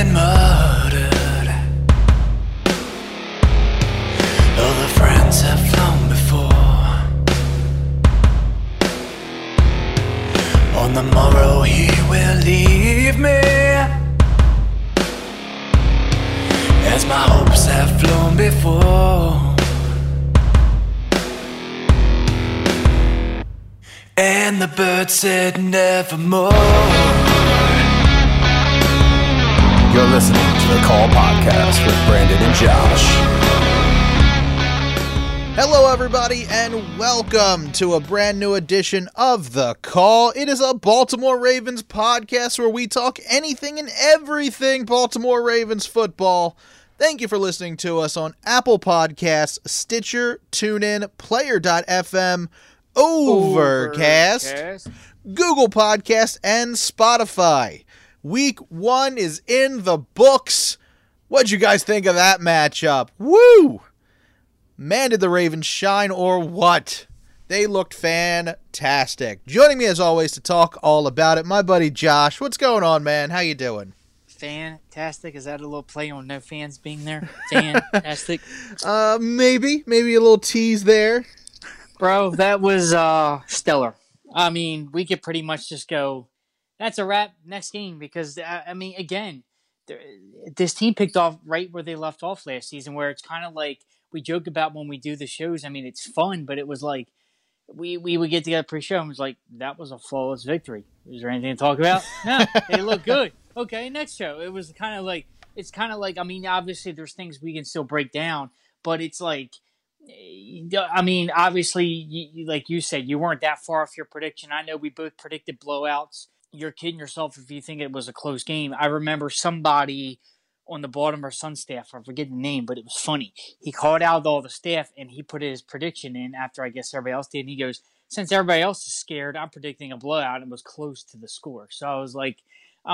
been murdered. All the friends have flown before. On the morrow he will leave me, as my hopes have flown before. And the bird said nevermore. You're listening to the Call Podcast with Brandon and Josh. Hello, everybody, and welcome to a brand new edition of The Call. It is a Baltimore Ravens podcast where we talk anything and everything Baltimore Ravens football. Thank you for listening to us on Apple Podcasts, Stitcher, TuneIn, Player.fm, Overcast, Google Podcast, and Spotify. Week 1 is in the books. What'd you guys think of that matchup? Woo! Man, did the Ravens shine or what? They looked fantastic. Joining me as always to talk all about it, my buddy Josh. What's going on, man? How you doing? Fantastic. Is that a little play on no fans being there? Fantastic. Maybe a little tease there. Bro, that was stellar. I mean, we could pretty much just go, that's a wrap, next game, because, I mean, again, this team picked off right where they left off last season, where it's kind of like we joke about when we do the shows. I mean, it's fun, but it was like we would get together pre-show and it was like, that was a flawless victory. Is there anything to talk about? No, they look good. Okay, next show. It was kind of like, I mean, obviously there's things we can still break down, but it's like, I mean, obviously, like you said, you weren't that far off your prediction. I know we both predicted blowouts. You're kidding yourself if you think it was a close game. I remember somebody on the Baltimore Sun staff, I forget the name, but it was funny. He called out all the staff and he put his prediction in after I guess everybody else did. And he goes, since everybody else is scared, I'm predicting a blowout and was close to the score. So I was like,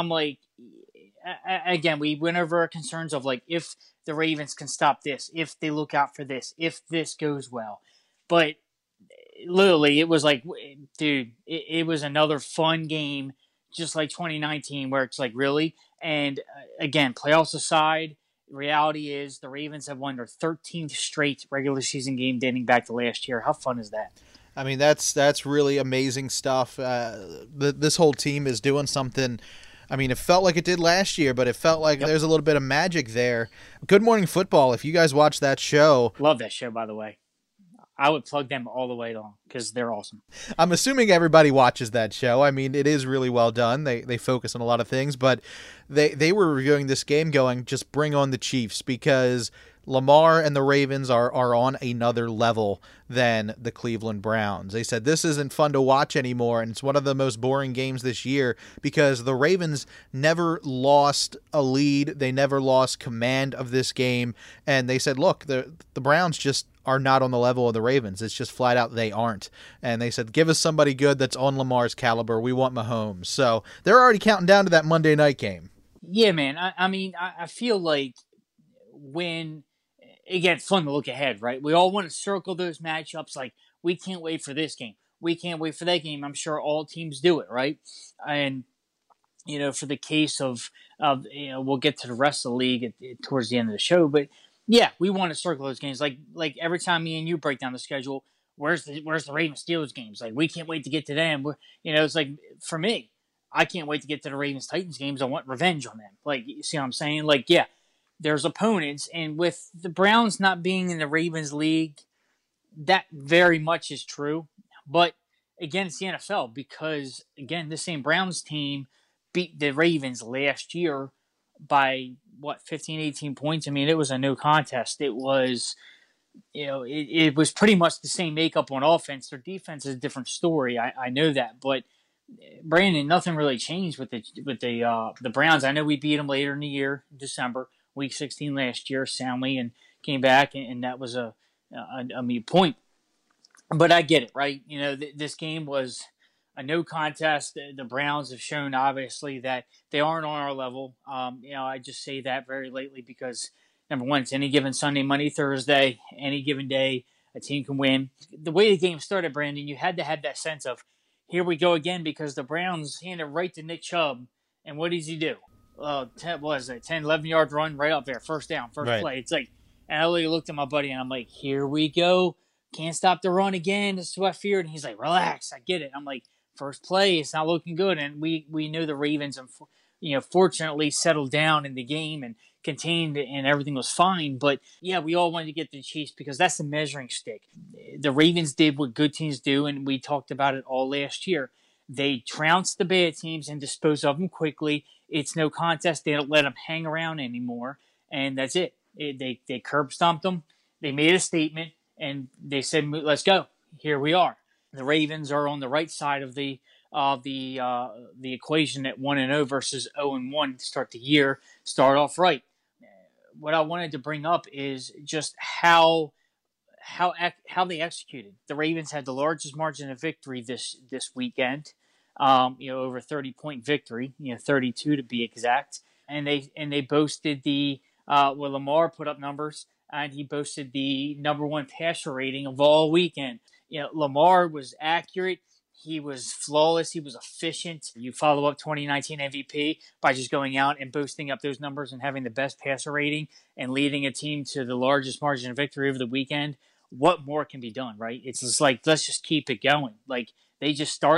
again, we went over our concerns of like, if the Ravens can stop this, if they look out for this, if this goes well. But literally, it was like, dude, it was another fun game, just like 2019, where it's like, really? And again, playoffs aside, reality is the Ravens have won their 13th straight regular season game dating back to last year. How fun is that? I mean, that's really amazing stuff. This whole team is doing something. I mean, it felt like it did last year, but it felt like there's a little bit of magic there. Good Morning Football, if you guys watch that show. Love that show, by the way. I would plug them all the way along because they're awesome. I'm assuming everybody watches that show. I mean, it is really well done. They focus on a lot of things, but they were reviewing this game going, just bring on the Chiefs, because Lamar and the Ravens are on another level than the Cleveland Browns. They said this isn't fun to watch anymore, and it's one of the most boring games this year because the Ravens never lost a lead. They never lost command of this game, and they said, look, the Browns just are not on the level of the Ravens. It's just flat out they aren't. And they said, give us somebody good that's on Lamar's caliber. We want Mahomes. So they're already counting down to that Monday night game. Yeah, man. I mean, I feel like when – again, it's fun to look ahead, right? We all want to circle those matchups like, we can't wait for this game. We can't wait for that game. I'm sure all teams do it, right? And, you know, for the case of you know, we'll get to the rest of the league towards the end of the show, but yeah, we want to circle those games. Like every time me and you break down the schedule, where's the Ravens Steelers games? Like, we can't wait to get to them. You know, it's like, for me, I can't wait to get to the Ravens Titans games. I want revenge on them. Like, you see what I'm saying? Like, yeah. There's opponents, and with the Browns not being in the Ravens league, that very much is true. But again, it's the NFL because, again, this same Browns team beat the Ravens last year by, 15, 18 points? I mean, it was a no contest. It was, you know, it was pretty much the same makeup on offense. Their defense is a different story. I know that, but Brandon, nothing really changed with the Browns. I know we beat them later in the year, December. Week 16 last year soundly and came back, and that was a moot point. But I get it, right? You know, this game was a no contest. The Browns have shown, obviously, that they aren't on our level. You know, I just say that very lately because, number one, it's any given Sunday, Monday, Thursday, any given day, a team can win. The way the game started, Brandon, you had to have that sense of, here we go again, because the Browns handed right to Nick Chubb, and what does he do? what was it, 10, 11-yard run right up there, first down, first Right. play. It's like, and I literally looked at my buddy and I'm like, here we go. Can't stop the run again. This is what I feared. And he's like, relax, I get it. I'm like, first play, it's not looking good. And we knew the Ravens, fortunately settled down in the game and contained it and everything was fine. But yeah, we all wanted to get the Chiefs because that's the measuring stick. The Ravens did what good teams do, and we talked about it all last year. They trounced the bad teams and disposed of them quickly. It's no contest. They don't let them hang around anymore, and that's it. They curb stomped them. They made a statement, and they said, "Let's go." Here we are. The Ravens are on the right side of the equation at 1-0 versus 0-1 to start the year. Start off right. What I wanted to bring up is just how they executed. The Ravens had the largest margin of victory this weekend. Over 30-point victory. 32 to be exact. And they boasted Lamar put up numbers, and he boasted the number one passer rating of all weekend. Lamar was accurate. He was flawless. He was efficient. You follow up 2019 MVP by just going out and boosting up those numbers and having the best passer rating and leading a team to the largest margin of victory over the weekend. What more can be done, right? It's just like, let's just keep it going. Like, they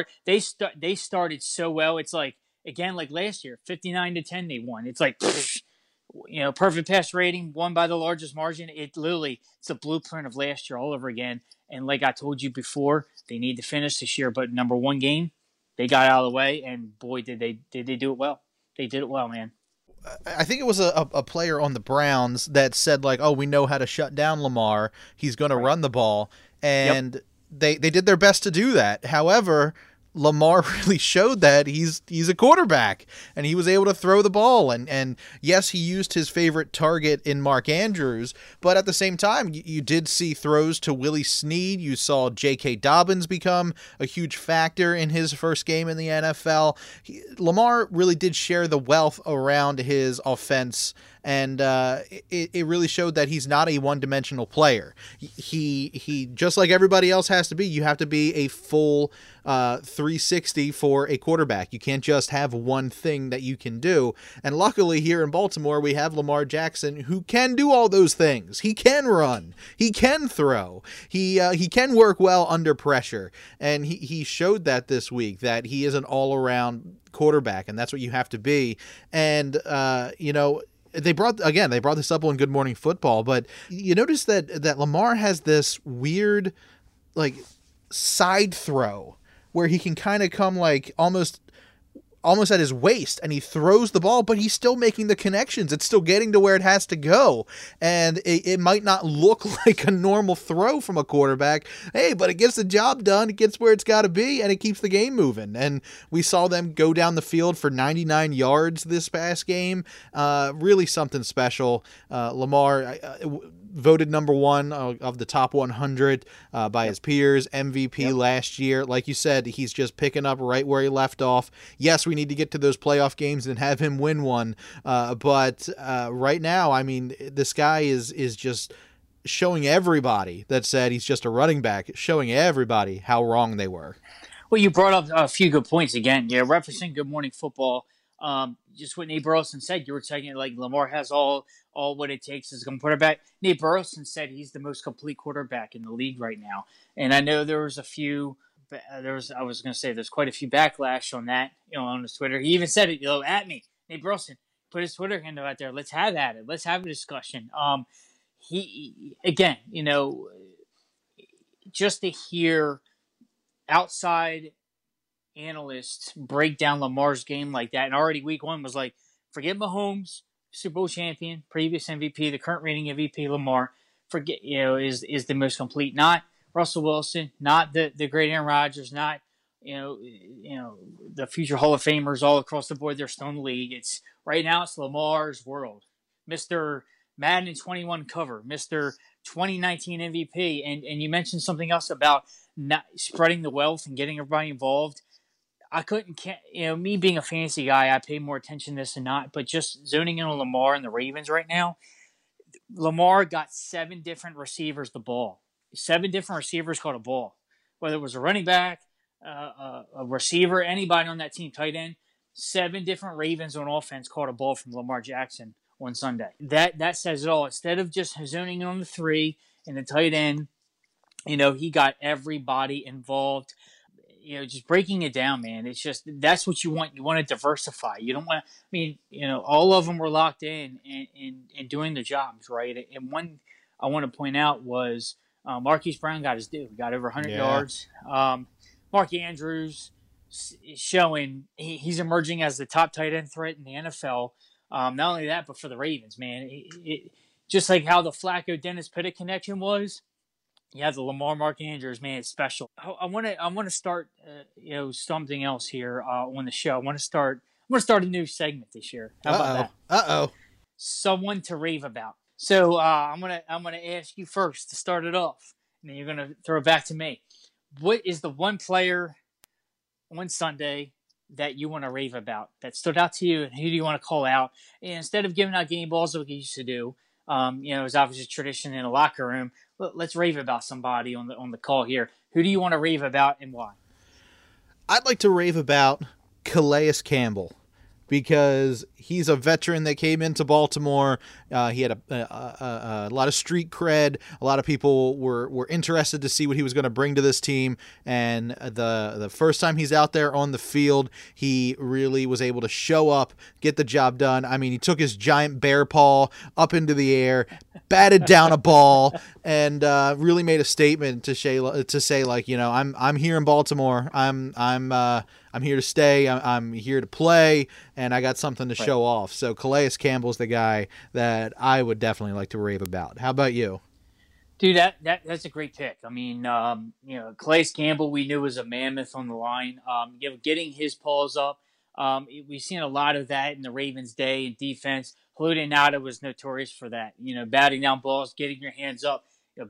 started so well. It's like, again, like last year, 59-10 they won. It's like, perfect pass rating, won by the largest margin. It's a blueprint of last year all over again. And like I told you before, they need to finish this year. But number one game, they got out of the way, and boy, did they do it well. They did it well, man. I think it was a player on the Browns that said, like, oh, we know how to shut down Lamar. He's going to run the ball. And they did their best to do that. However, Lamar really showed that he's a quarterback, and he was able to throw the ball. And yes, he used his favorite target in Mark Andrews, but at the same time, you did see throws to Willie Snead. You saw J.K. Dobbins become a huge factor in his first game in the NFL. Lamar really did share the wealth around his offense, and it really showed that he's not a one-dimensional player. He just like everybody else has to be. You have to be a full 360 for a quarterback. You can't just have one thing that you can do. And luckily here in Baltimore, we have Lamar Jackson, who can do all those things. He can run. He can throw. He can work well under pressure. And he showed that this week, that he is an all-around quarterback, and that's what you have to be. And, they brought this up on Good Morning Football, but you notice that Lamar has this weird, like, side throw where he can kind of come like almost at his waist, and he throws the ball, but he's still making the connections. It's still getting to where it has to go. And it might not look like a normal throw from a quarterback. Hey, but it gets the job done. It gets where it's got to be, and it keeps the game moving. And we saw them go down the field for 99 yards this past game. Really something special. Lamar voted number one of the top 100 by his peers, MVP last year. Like you said, he's just picking up right where he left off. Yes, we need to get to those playoff games and have him win one. But right now, I mean, this guy is just showing everybody that said he's just a running back, showing everybody how wrong they were. Well, you brought up a few good points again. Yeah, referencing Good Morning Football. Just what Nate Burleson said, you were saying like Lamar has all what it takes as a quarterback. Nate Burleson said he's the most complete quarterback in the league right now. And I know there was a few. There's quite a few backlash on that, on his Twitter. He even said it, at me. Nate Burleson put his Twitter handle out there. Let's have at it. Let's have a discussion. He again, just to hear outside analysts break down Lamar's game like that, and already week one was like, forget Mahomes, Super Bowl champion, previous MVP, the current reigning MVP, Lamar, is the most complete. Not Russell Wilson, not the great Aaron Rodgers, not the future Hall of Famers all across the board. They're still in the league. It's right now. It's Lamar's world, Mr. Madden 21 cover, Mr. 2019 MVP, and you mentioned something else about not spreading the wealth and getting everybody involved. I me being a fantasy guy, I pay more attention to this than not, but just zoning in on Lamar and the Ravens right now, Lamar got 7 different receivers the ball. 7 different receivers caught a ball. Whether it was a running back, a receiver, anybody on that team, tight end, 7 different Ravens on offense caught a ball from Lamar Jackson on Sunday. That says it all. Instead of just zoning in on the 3 and the tight end, he got everybody involved. Just breaking it down, man. It's just, that's what you want. You want to diversify. You don't want all of them were locked in and doing their jobs, right? And one I want to point out was Marquise Brown got his due. He got over 100 yards. Mark Andrews is showing he's emerging as the top tight end threat in the NFL. Not only that, but for the Ravens, man. Just like how the Flacco-Dennis Pitta connection was, you have the Lamar Mark Andrews, man. It's special. I want to start, something else here on the show. I want to start a new segment this year. How about that? Someone to rave about. So I'm gonna ask you first to start it off, and then you're gonna throw it back to me. What is the one player on Sunday that you want to rave about, that stood out to you, and who do you want to call out? And instead of giving out game balls like we used to do, it was obviously tradition in a locker room. Let's rave about somebody on the call here. Who do you want to rave about and why? I'd like to rave about Calais Campbell, because he's a veteran that came into Baltimore. He had a lot of street cred. A lot of people were interested to see what he was going to bring to this team. And the first time he's out there on the field, he really was able to show up, get the job done. I mean, he took his giant bear paw up into the air, batted down a ball, and really made a statement to say like, I'm here in Baltimore. I'm here to stay. I'm here to play, and I got something to show off. So Calais Campbell's the guy that I would definitely like to rave about. How about you? Dude, that's a great pick. I mean, Calais Campbell, we knew was a mammoth on the line. Getting his paws up. We've seen a lot of that in the Ravens' day in defense. Haloti Ngata was notorious for that. Batting down balls, getting your hands up.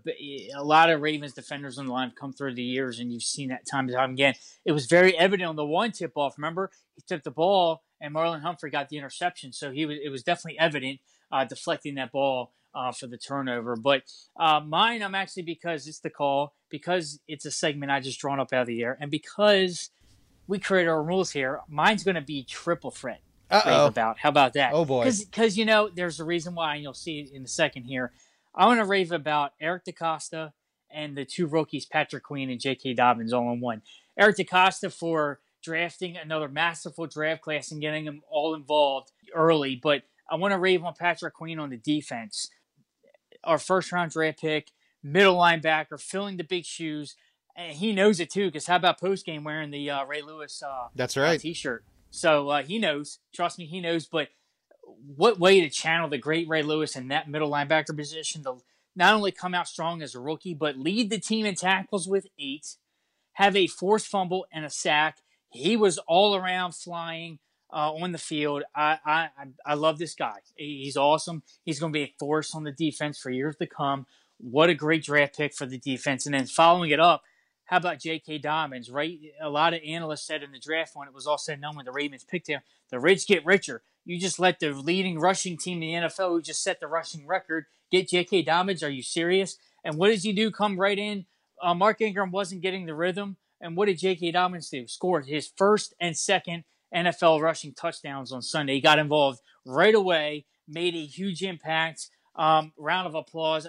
A lot of Ravens defenders on the line have come through the years, and you've seen that time and time again. It was very evident on the one tip-off. Remember, he took the ball, and Marlon Humphrey got the interception. So it was definitely evident deflecting that ball for the turnover. But mine, I'm actually, because it's the call, because it's a segment I just drawn up out of the air, and because we create our rules here, mine's going to be triple threat. Rave about. How about that? Oh, boy. Because, there's a reason why, and you'll see it in a second here. I want to rave about Eric DeCosta and the 2 rookies, Patrick Queen and J.K. Dobbins, all in one. Eric DeCosta for drafting another masterful draft class and getting them all involved early. But I want to rave on Patrick Queen on the defense. Our first-round draft pick, middle linebacker, filling the big shoes. And he knows it, too, because how about post-game wearing the Ray Lewis That's right. T-shirt? So he knows. Trust me, he knows. But what way to channel the great Ray Lewis in that middle linebacker position to not only come out strong as a rookie, but lead the team in tackles with 8, have a forced fumble and a sack. He was all around flying on the field. I love this guy. He's awesome. He's going to be a force on the defense for years to come. What a great draft pick for the defense. And then following it up, how about J.K. Dobbins, right? A lot of analysts said in the draft when it was all said and done when the Ravens picked him, the rich get richer. You just let the leading rushing team in the NFL, who just set the rushing record, get J.K. Dobbins. Are you serious? And what does he do? Come right in. Mark Ingram wasn't getting the rhythm. And what did J.K. Dobbins do? Scored his first and second NFL rushing touchdowns on Sunday. He got involved right away, made a huge impact. Round of applause.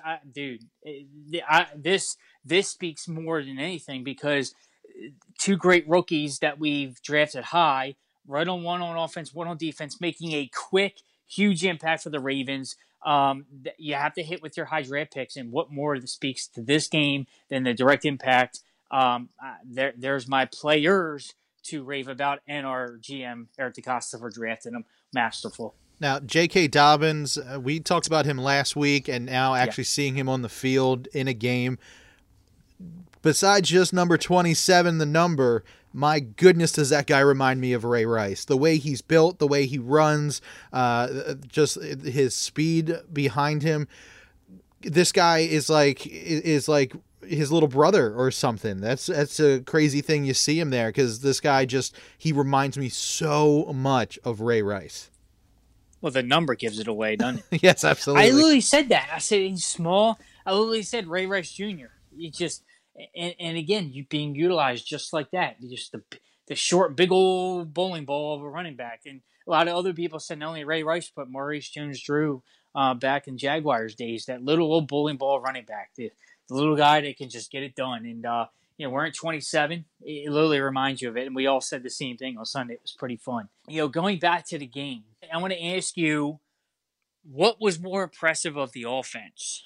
This speaks more than anything, because 2 great rookies that we've drafted high, right on one on offense, one on defense, making a quick, huge impact for the Ravens. You have to hit with your high draft picks, and what more speaks to this game than the direct impact? There's my players to rave about, and our GM, Eric DeCosta, for drafting them. Masterful. Now, J.K. Dobbins, we talked about him last week, and now actually seeing him on the field in a game. Besides just number 27, the number, my goodness, does that guy remind me of Ray Rice? The way he's built, the way he runs, just his speed behind him. This guy is like his little brother or something. That's a crazy thing. You see him there, because this guy he reminds me so much of Ray Rice. Well, the number gives it away, doesn't it? Yes, absolutely. I literally said that. I said he's small. I literally said Ray Rice Jr. And again, you being utilized just like that. Just the short, big old bowling ball of a running back. And a lot of other people said not only Ray Rice, but Maurice Jones-Drew back in Jaguars days, that little old bowling ball running back, the little guy that can just get it done. And, we're at 27. It literally reminds you of it. And we all said the same thing on Sunday. It was pretty fun. Going back to the game, I want to ask you, what was more impressive of the offense?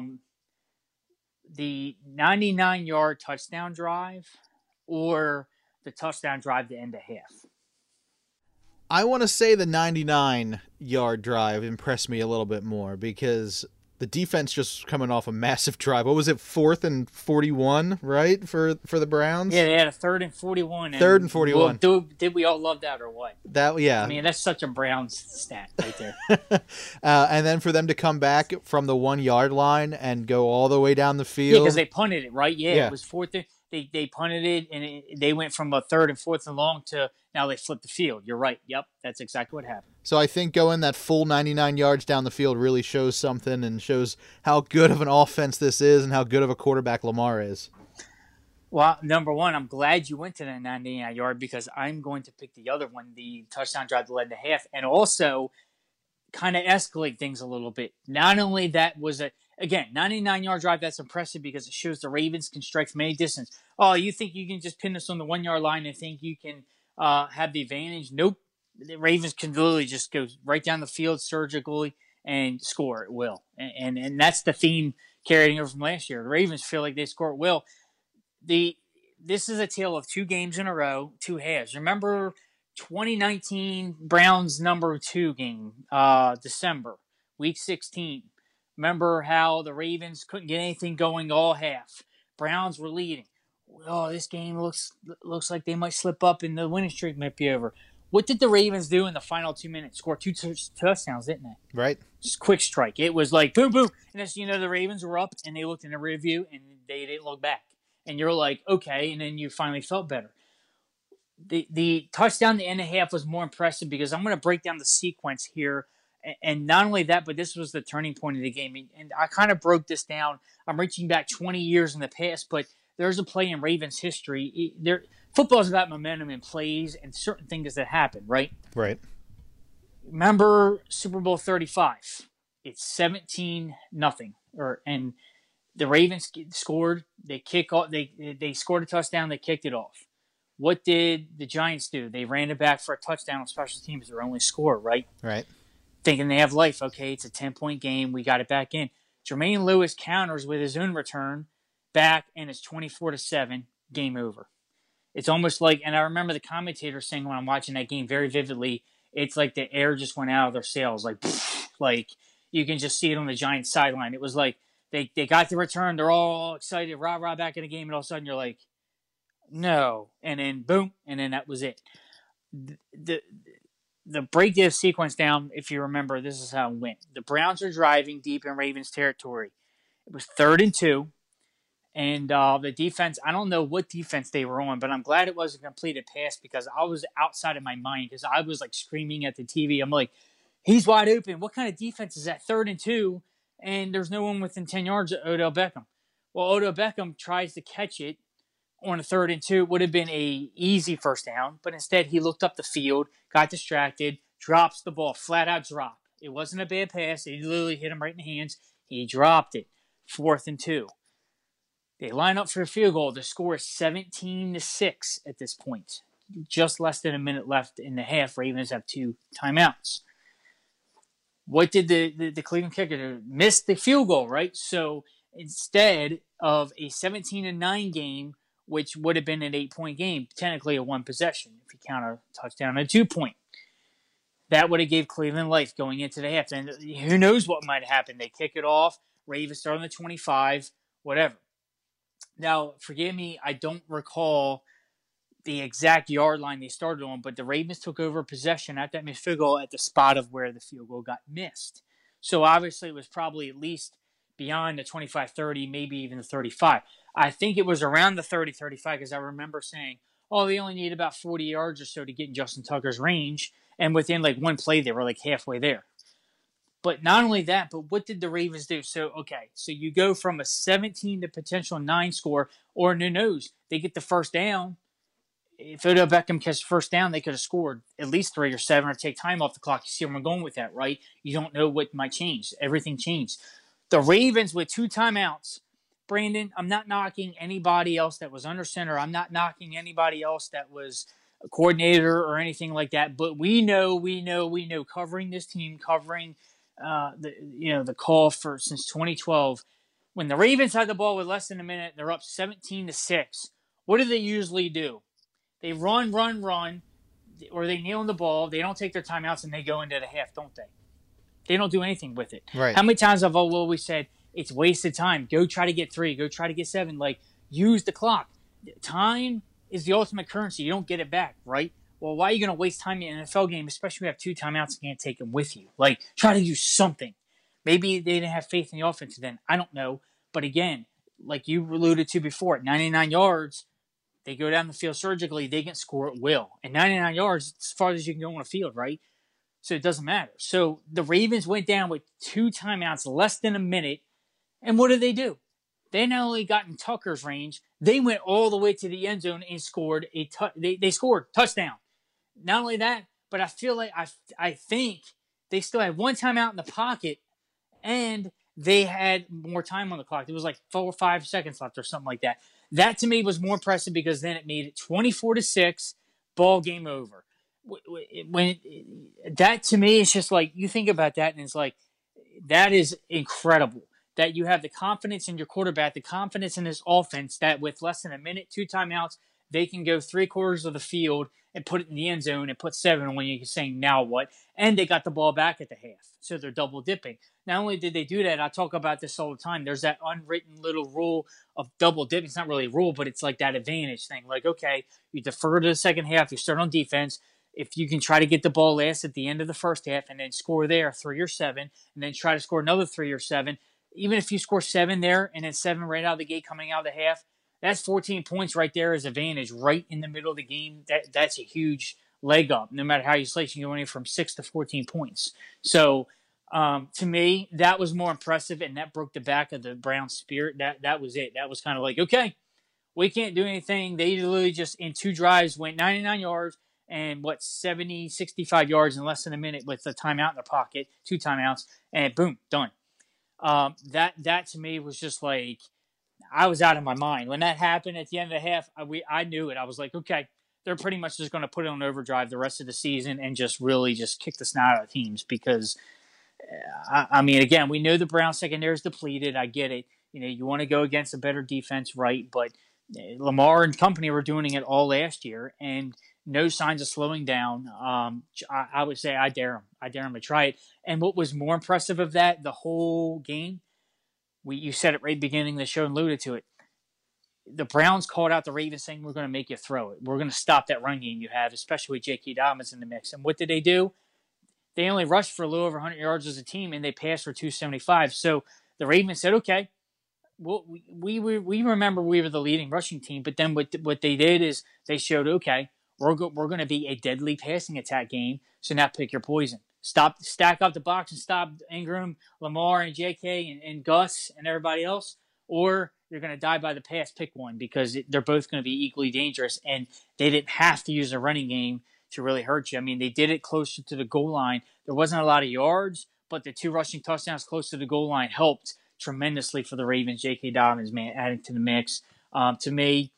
The 99-yard touchdown drive or the touchdown drive to end the half? I want to say the 99-yard drive impressed me a little bit more because the defense just coming off a massive drive. What was it, 4th and 41, right, for the Browns? Yeah, they had a 3rd and 41. Third and 41. Well, did we all love that or what? Yeah. I mean, that's such a Browns stat right there. And then for them to come back from the 1-yard line and go all the way down the field. Yeah, because they punted it, right? Yeah, it was 4th. They punted it, and they went from a 3rd and 4th and long to now they flipped the field. You're right. Yep, that's exactly what happened. So I think going that full 99 yards down the field really shows something and shows how good of an offense this is and how good of a quarterback Lamar is. Well, number one, I'm glad you went to the 99-yard because I'm going to pick the other one, the touchdown drive that led to half, and also kind of escalate things a little bit. Not only that was again, 99-yard drive, that's impressive because it shows the Ravens can strike from any distance. Oh, you think you can just pin us on the 1-yard line and think you can have the advantage? Nope. The Ravens can literally just go right down the field surgically and score at will. And that's the theme carrying over from last year. The Ravens feel like they score at will. This is a tale of 2 games in a row, 2 halves. Remember 2019 Browns number 2 game, December, week 16. Remember how the Ravens couldn't get anything going all half. Browns were leading. Oh, this game looks like they might slip up and the winning streak might be over. What did the Ravens do in the final 2 minutes? Score 2 touchdowns, didn't they? Right. Just quick strike. It was like boom, boom. And as the Ravens were up and they looked in the rear view and they didn't look back. And you're like, okay, and then you finally felt better. The touchdown to end the half was more impressive because I'm going to break down the sequence here. And not only that, but this was the turning point of the game. And I kind of broke this down. I'm reaching back 20 years in the past, but there's a play in Ravens history. Football is about momentum and plays and certain things that happen, right? Right. Remember Super Bowl 35? It's 17-0, and the Ravens scored. They kick off. They scored a touchdown. They kicked it off. What did the Giants do? They ran it back for a touchdown on special teams, their only score, right? Right. Thinking they have life. Okay, it's a 10-point game. We got it back in. Jermaine Lewis counters with his own return back, and it's 24-7. Game over. It's almost like, and I remember the commentator saying when I'm watching that game very vividly, it's like the air just went out of their sails. Like you can just see it on the Giants sideline. It was like they got the return. They're all excited, rah, back in the game, and all of a sudden you're like, no. And then boom, and then that was it. The breakdown sequence down, if you remember, this is how it went. The Browns are driving deep in Ravens territory. It was 3rd and 2. And the defense, I don't know what defense they were on, but I'm glad it wasn't a completed pass because I was outside of my mind because I was like screaming at the TV. I'm like, he's wide open. What kind of defense is that? 3rd and 2, and there's no one within 10 yards of Odell Beckham. Well, Odell Beckham tries to catch it on a 3rd and 2. It would have been a easy first down, but instead he looked up the field, got distracted, drops the ball, flat out drop. It wasn't a bad pass. He literally hit him right in the hands. He dropped it. 4th and 2. They line up for a field goal. The score is 17-6 at this point. Just less than a minute left in the half. Ravens have 2 timeouts. What did the Cleveland kicker do? Missed the field goal, right? So instead of a 17-9 game, which would have been an 8-point game, technically a 1 possession if you count a touchdown and a 2-point. That would have gave Cleveland life going into the half. And who knows what might happen. They kick it off. Ravens start on the 25, whatever. Now, forgive me, I don't recall the exact yard line they started on, but the Ravens took over possession at that missed field goal at the spot of where the field goal got missed. So obviously it was probably at least beyond the 25-30, maybe even the 35. I think it was around the 30-35 because I remember saying, oh, they only need about 40 yards or so to get in Justin Tucker's range. And within like one play, they were like halfway there. But not only that, but what did the Ravens do? So you go from a 17 to potential 9 score, or who knows, they get the first down. if Odell Beckham catches first down, they could have scored at least 3 or 7 or take time off the clock. You see where I'm going with that, right? You don't know what might change. Everything changed. The Ravens with 2 timeouts. Brandon, I'm not knocking anybody else that was under center. I'm not knocking anybody else that was a coordinator or anything like that. But we know, covering this team, covering the call for since 2012, when the Ravens had the ball with less than a minute, they're up 17-6. What do they usually do? They run, or they kneel on the ball. They don't take their timeouts and they go into the half, don't they? They don't do anything with it. Right. How many times have I always said it's wasted time? Go try to get 3. Go try to get 7. Like, use the clock. Time is the ultimate currency. You don't get it back, right? Well, why are you going to waste time in an NFL game, especially when you have 2 timeouts and can't take them with you? Like, try to do something. Maybe they didn't have faith in the offense then. I don't know. But again, like you alluded to before, at 99 yards, they go down the field surgically, they can score at will. And 99 yards, as far as you can go on the field, right? So it doesn't matter. So the Ravens went down with 2 timeouts, less than a minute. And what did they do? They not only got in Tucker's range, they went all the way to the end zone and scored they scored touchdown. Not only that, but I feel like I think they still had 1 timeout in the pocket, and they had more time on the clock. It was like 4 or 5 seconds left or something like that. That to me was more impressive because then it made it 24-6, ball game over. That to me is just like, you think about that and it's like, that is incredible. That you have the confidence in your quarterback, the confidence in this offense that with less than a minute, 2 timeouts, they can go 3/4 of the field and put it in the end zone and put 7 when you're saying now what? And they got the ball back at the half. So they're double dipping. Not only did they do that, I talk about this all the time. There's that unwritten little rule of double dipping. It's not really a rule, but it's like that advantage thing. Like, okay, you defer to the second half, you start on defense. If you can try to get the ball last at the end of the first half and then score there 3 or 7, and then try to score another 3 or 7, even if you score 7 there and then 7 right out of the gate coming out of the half, that's 14 points right there as advantage right in the middle of the game. That's a huge leg up. No matter how you slice, you go in from 6 to 14 points. So to me, that was more impressive, and that broke the back of the Browns' spirit. That was it. That was kind of like, okay, we can't do anything. They literally just in 2 drives went 99 yards and 65 yards in less than a minute with a timeout in their pocket, 2 timeouts, and boom, done. That to me was just like, I was out of my mind. When that happened at the end of the half, I knew it. I was like, okay, they're pretty much just going to put it on overdrive the rest of the season and just really just kick the snot out of teams because, I mean, again, we know the Browns secondary is depleted. I get it. You know, you want to go against a better defense, right? But Lamar and company were doing it all last year and no signs of slowing down. I would say I dare them. I dare them to try it. And what was more impressive of that, the whole game, you said it right at the beginning of the show and alluded to it. The Browns called out the Ravens saying, we're going to make you throw it. We're going to stop that run game you have, especially with J.K. Dobbins in the mix. And what did they do? They only rushed for a little over 100 yards as a team, and they passed for 275. So the Ravens said, okay, well, we remember we were the leading rushing team, but then what they did is they showed, okay, we're going to be a deadly passing attack game, so now pick your poison. Stack up the box and stop Ingram, Lamar, and J.K. and Gus and everybody else, or you're going to die by the pass. Pick one because they're both going to be equally dangerous, and they didn't have to use a running game to really hurt you. I mean, they did it closer to the goal line. There wasn't a lot of yards, but the 2 rushing touchdowns close to the goal line helped tremendously for the Ravens. J.K. Dobbins, man, adding to the mix. To me,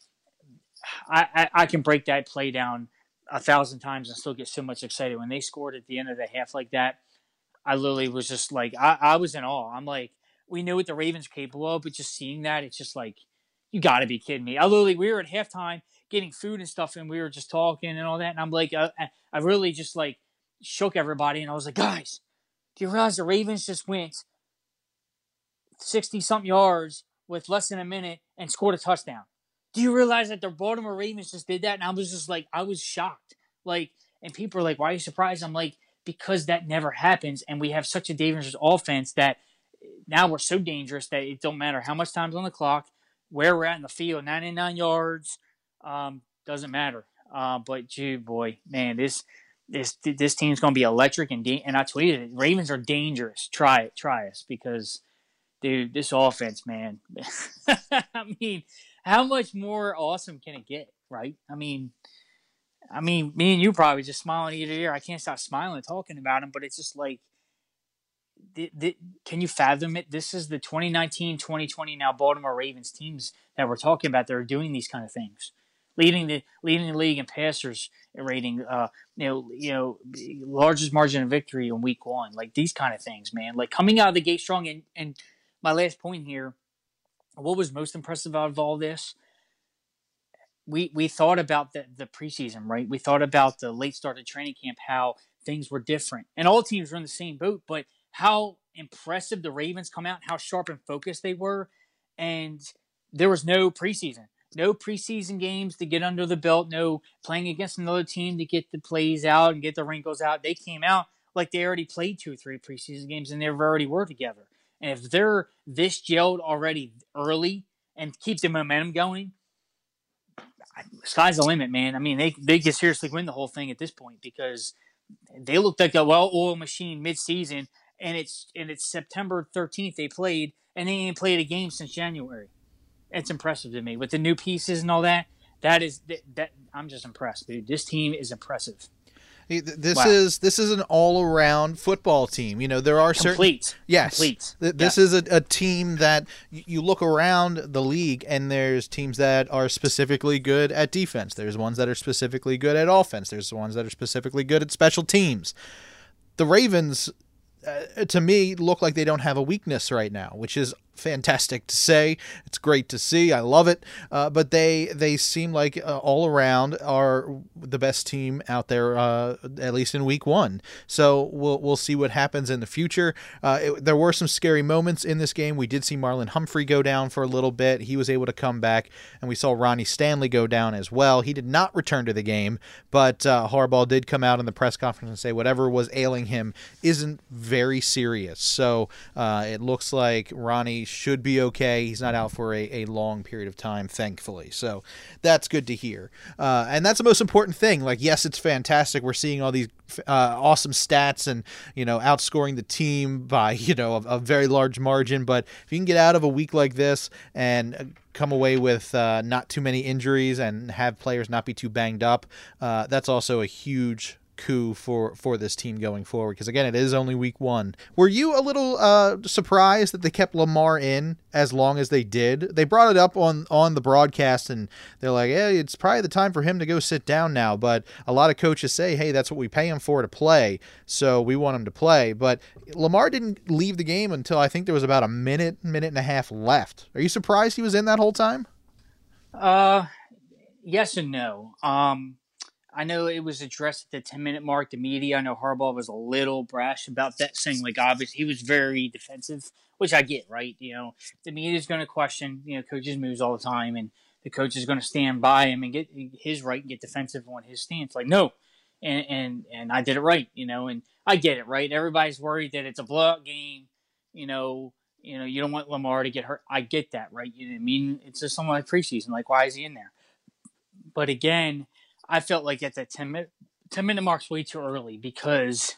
I can break that play down 1,000 times and still get so much excited. When they scored at the end of the half like that, I literally was just like, I was in awe. I'm like, we knew what the Ravens were capable of, but just seeing that, it's just like, you got to be kidding me. We were at halftime getting food and stuff, and we were just talking and all that, and I'm like, I really just like shook everybody, and I was like, guys, do you realize the Ravens just went 60-something yards with less than a minute and scored a touchdown? Do you realize that the Baltimore Ravens just did that? And I was just like, I was shocked. Like, and people are like, why are you surprised? I'm like, because that never happens. And we have such a dangerous offense that now we're so dangerous that it don't matter how much time's on the clock, where we're at in the field, 99 yards, doesn't matter. But gee, boy, man, this team's going to be electric. And I tweeted it, Ravens are dangerous. Try us because, dude, this offense, man, I mean, how much more awesome can it get, right? I mean, I mean, me and you probably just smiling ear to ear. I can't stop smiling talking about him, but it's just like, can you fathom it? This is the 2019-2020 now Baltimore Ravens teams that we're talking about that are doing these kind of things, leading the league in passers rating. Largest margin of victory in week one. Like these kind of things, man. Like coming out of the gate strong. And my last point here, what was most impressive out of all this? We thought about the preseason, right? We thought about the late start of training camp, how things were different, and all teams were in the same boat. But how impressive the Ravens come out, how sharp and focused they were, and there was no preseason games to get under the belt, no playing against another team to get the plays out and get the wrinkles out. They came out like they already played 2 or 3 preseason games and they already were together. And if they're this gelled already early and keep the momentum going, sky's the limit, man. I mean, they could seriously win the whole thing at this point because they looked like a well-oiled machine mid-season, and it's September 13th they played, and they ain't played a game since January. It's impressive to me with the new pieces and all that. That I'm just impressed, dude. This team is impressive. This Wow. is an all-around football team. You know, there are Complete. certain yes. Complete. This is a team that you look around the league, and there's teams that are specifically good at defense. There's ones that are specifically good at offense. There's ones that are specifically good at special teams. The Ravens, to me, look like they don't have a weakness right now, which is fantastic to say. It's great to see. I love it. But they seem like all around are the best team out there, at least in week one. So we'll see what happens in the future. There were some scary moments in this game. We did see Marlon Humphrey go down for a little bit. He was able to come back, and we saw Ronnie Stanley go down as well. He did not return to the game, but Harbaugh did come out in the press conference and say whatever was ailing him isn't very serious. So it looks like Ronnie should be okay. He's not out for a long period of time, thankfully. So that's good to hear. And that's the most important thing. Like, yes, it's fantastic. We're seeing all these awesome stats and, outscoring the team by, a very large margin. But if you can get out of a week like this and come away with not too many injuries and have players not be too banged up, that's also a huge coup for this team going forward, because again, it is only week one. Were you a little surprised that they kept Lamar in as long as they did? They brought it up on the broadcast, and they're like, hey, it's probably the time for him to go sit down now, but a lot of coaches say, hey, that's what we pay him for, to play, so we want him to play. But Lamar didn't leave the game until I think there was about a minute and a half left. Are you surprised he was in that whole time? Yes and no. I know it was addressed at the 10-minute mark, the media. I know Harbaugh was a little brash about that, saying, like, obviously he was very defensive, which I get, right? The media is going to question, coaches' moves all the time, and the coach is going to stand by him and get his right and get defensive on his stance. Like, no. And I did it right, and I get it, right? Everybody's worried that it's a blowout game, you don't want Lamar to get hurt. I get that, right? You know what I mean? It's just something like preseason. Like, why is he in there? But again, I felt like at that 10-minute mark's way too early, because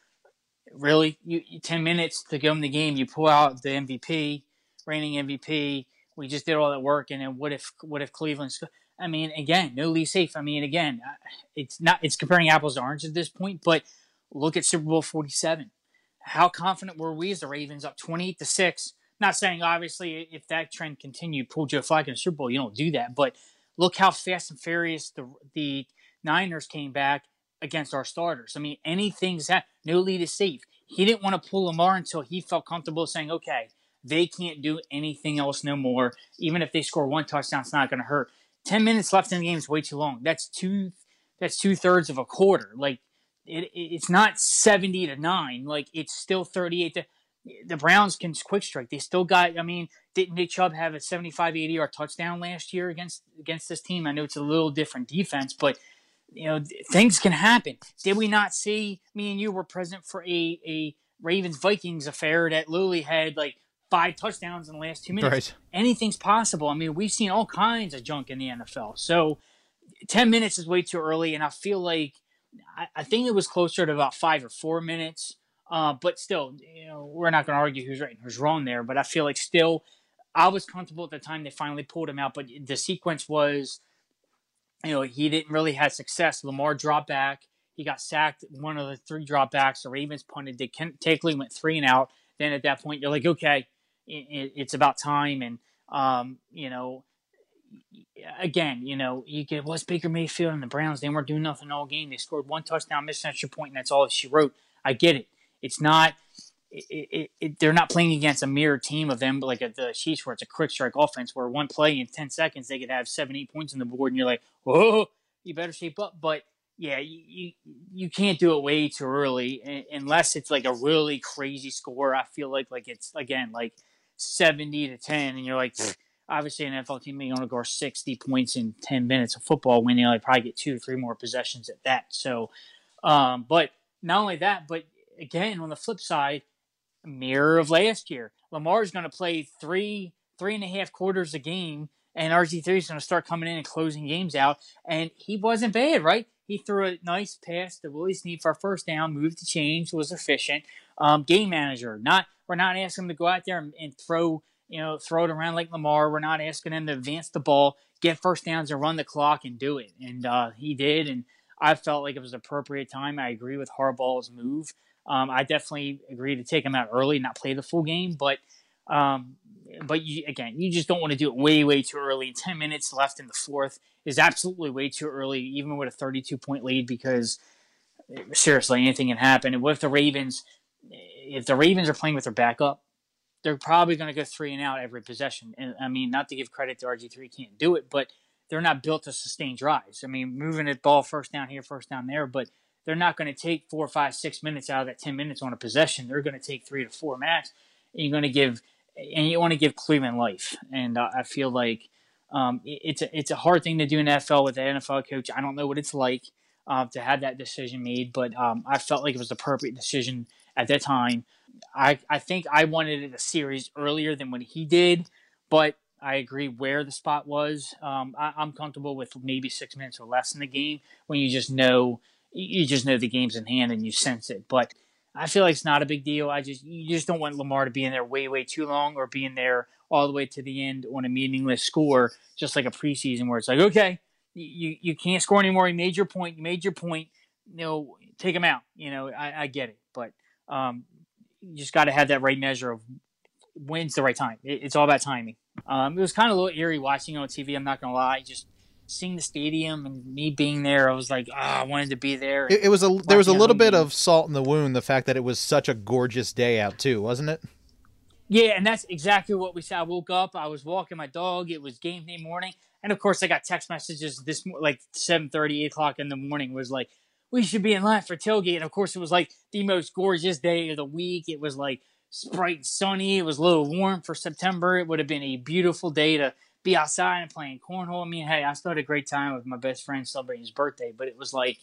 really, you 10 minutes to go in the game, you pull out the MVP, reigning MVP. We just did all that work, and then what if Cleveland's? I mean, again, no lead safe. I mean, again, it's comparing apples to oranges at this point. But look at Super Bowl 47. How confident were we as the Ravens, up 28-6? Not saying obviously if that trend continued, pull Joe Flacco in the Super Bowl, you don't do that, but look how fast and furious the Niners came back against our starters. I mean, anything's happened. No lead is safe. He didn't want to pull Lamar until he felt comfortable saying, okay, they can't do anything else no more. Even if they score one touchdown, it's not going to hurt. 10 minutes left in the game is way too long. That's two-thirds of a quarter. Like, it's not 70-9. Like, it's still 38. The Browns can quick strike. They still got, didn't Nick Chubb have a 75, 80-yard touchdown last year against this team? I know it's a little different defense, but, things can happen. Did we not see, me and you were present for a Ravens-Vikings affair that literally had, like, 5 touchdowns in the last 2 minutes? Right. Anything's possible. I mean, we've seen all kinds of junk in the NFL. So 10 minutes is way too early, and I feel like I think it was closer to about 5 or 4 minutes. But still, we're not going to argue who's right and who's wrong there. But I feel like still, I was comfortable at the time they finally pulled him out. But the sequence was he didn't really have success. Lamar dropped back. He got sacked one of the 3 dropbacks. The Ravens punted. Kent Takeley went 3 and out. Then at that point, you're like, okay, it's about time. And, again, you get, what's Baker Mayfield and the Browns? They weren't doing nothing all game. They scored 1 touchdown, missed an extra point, and that's all she wrote. I get it. It's not they're not playing against a mirror team of them, like at the Chiefs, where it's a quick strike offense, where one play in 10 seconds they could have 7-8 points on the board, and you're like, whoa, you better shape up. But yeah, you can't do it way too early unless it's like a really crazy score. I feel like it's again like 70-10, and you're like, obviously an NFL team may only score 60 points in 10 minutes of football when they like probably get 2 or 3 more possessions at that. So, but not only that, but again on the flip side, mirror of last year. Lamar's going to play three and a half quarters a game, and RG3 is going to start coming in and closing games out. And he wasn't bad, right? He threw a nice pass to Willie Snead for a first down, moved to change, was efficient. Game manager. We're not asking him to go out there and throw it around like Lamar. We're not asking him to advance the ball, get first downs, and run the clock and do it. And he did, and I felt like it was appropriate time. I agree with Harbaugh's move. I definitely agree to take him out early, not play the full game, but you just don't want to do it way, way too early. 10 minutes left in the fourth is absolutely way too early, even with a 32-point lead, because seriously, anything can happen. And if the Ravens are playing with their backup, they're probably going to go 3 and out every possession. And I mean, not to give credit to RG3, can't do it, but they're not built to sustain drives. I mean, moving the ball first down here, first down there, but they're not going to take 4, 5, 6 minutes out of that 10 minutes on a possession. They're going to take 3 to 4 max. And you want to give Cleveland life. And I feel like it's a hard thing to do in the NFL with an NFL coach. I don't know what it's like to have that decision made, but I felt like it was the appropriate decision at that time. I think I wanted it a series earlier than what he did, but I agree where the spot was. I'm comfortable with maybe 6 minutes or less in the game when you just know the game's in hand and you sense it. But I feel like it's not a big deal. You just don't want Lamar to be in there way, way too long, or be in there all the way to the end on a meaningless score, just like a preseason where it's like, okay, you can't score anymore. You made your point. Take him out. I get it, but you just got to have that right measure of when's the right time. It's all about timing. It was kind of a little eerie watching on TV. I'm not gonna lie, just seeing the stadium and me being there, I was like, I wanted to be there. There was a little bit of salt in the wound, the fact that it was such a gorgeous day out too, wasn't it? Yeah, and that's exactly what we said. I woke up, I was walking my dog, it was game day morning, and of course I got text messages like 7:30, 8 o'clock in the morning, was like, we should be in line for tailgate. And of course it was like the most gorgeous day of the week. It was like bright and sunny. It was a little warm for September. It would have been a beautiful day to be outside and playing cornhole. I mean, hey, I still had a great time with my best friend celebrating his birthday, but it was like,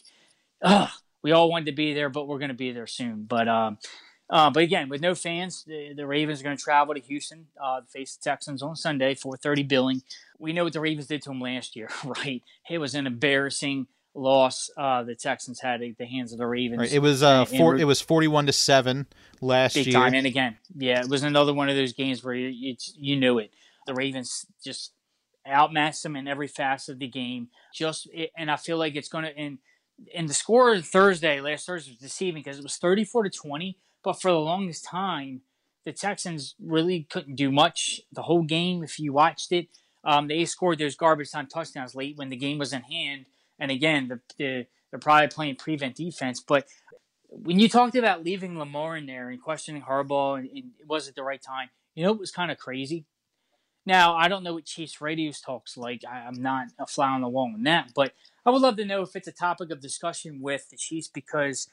we all wanted to be there, but we're going to be there soon. But again, with no fans, the Ravens are going to travel to Houston, face the Texans on Sunday, 4:30 billing. We know what the Ravens did to them last year, right? It was an embarrassing loss the Texans had at the hands of the Ravens. Right. It was it was 41-7 last big year. Time. And again, yeah, it was another one of those games where you knew it. The Ravens just outmatched them in every facet of the game. And I feel like it's going to. And the score last Thursday was deceiving because it was 34-20. But for the longest time, the Texans really couldn't do much the whole game. If you watched it, they scored those garbage time touchdowns late when the game was in hand. And again, they're probably playing prevent defense. But when you talked about leaving Lamar in there and questioning Harbaugh, and was it the right time? It was kind of crazy. Now, I don't know what Chiefs radio's talk's like. I'm not a fly on the wall on that. But I would love to know if it's a topic of discussion with the Chiefs, because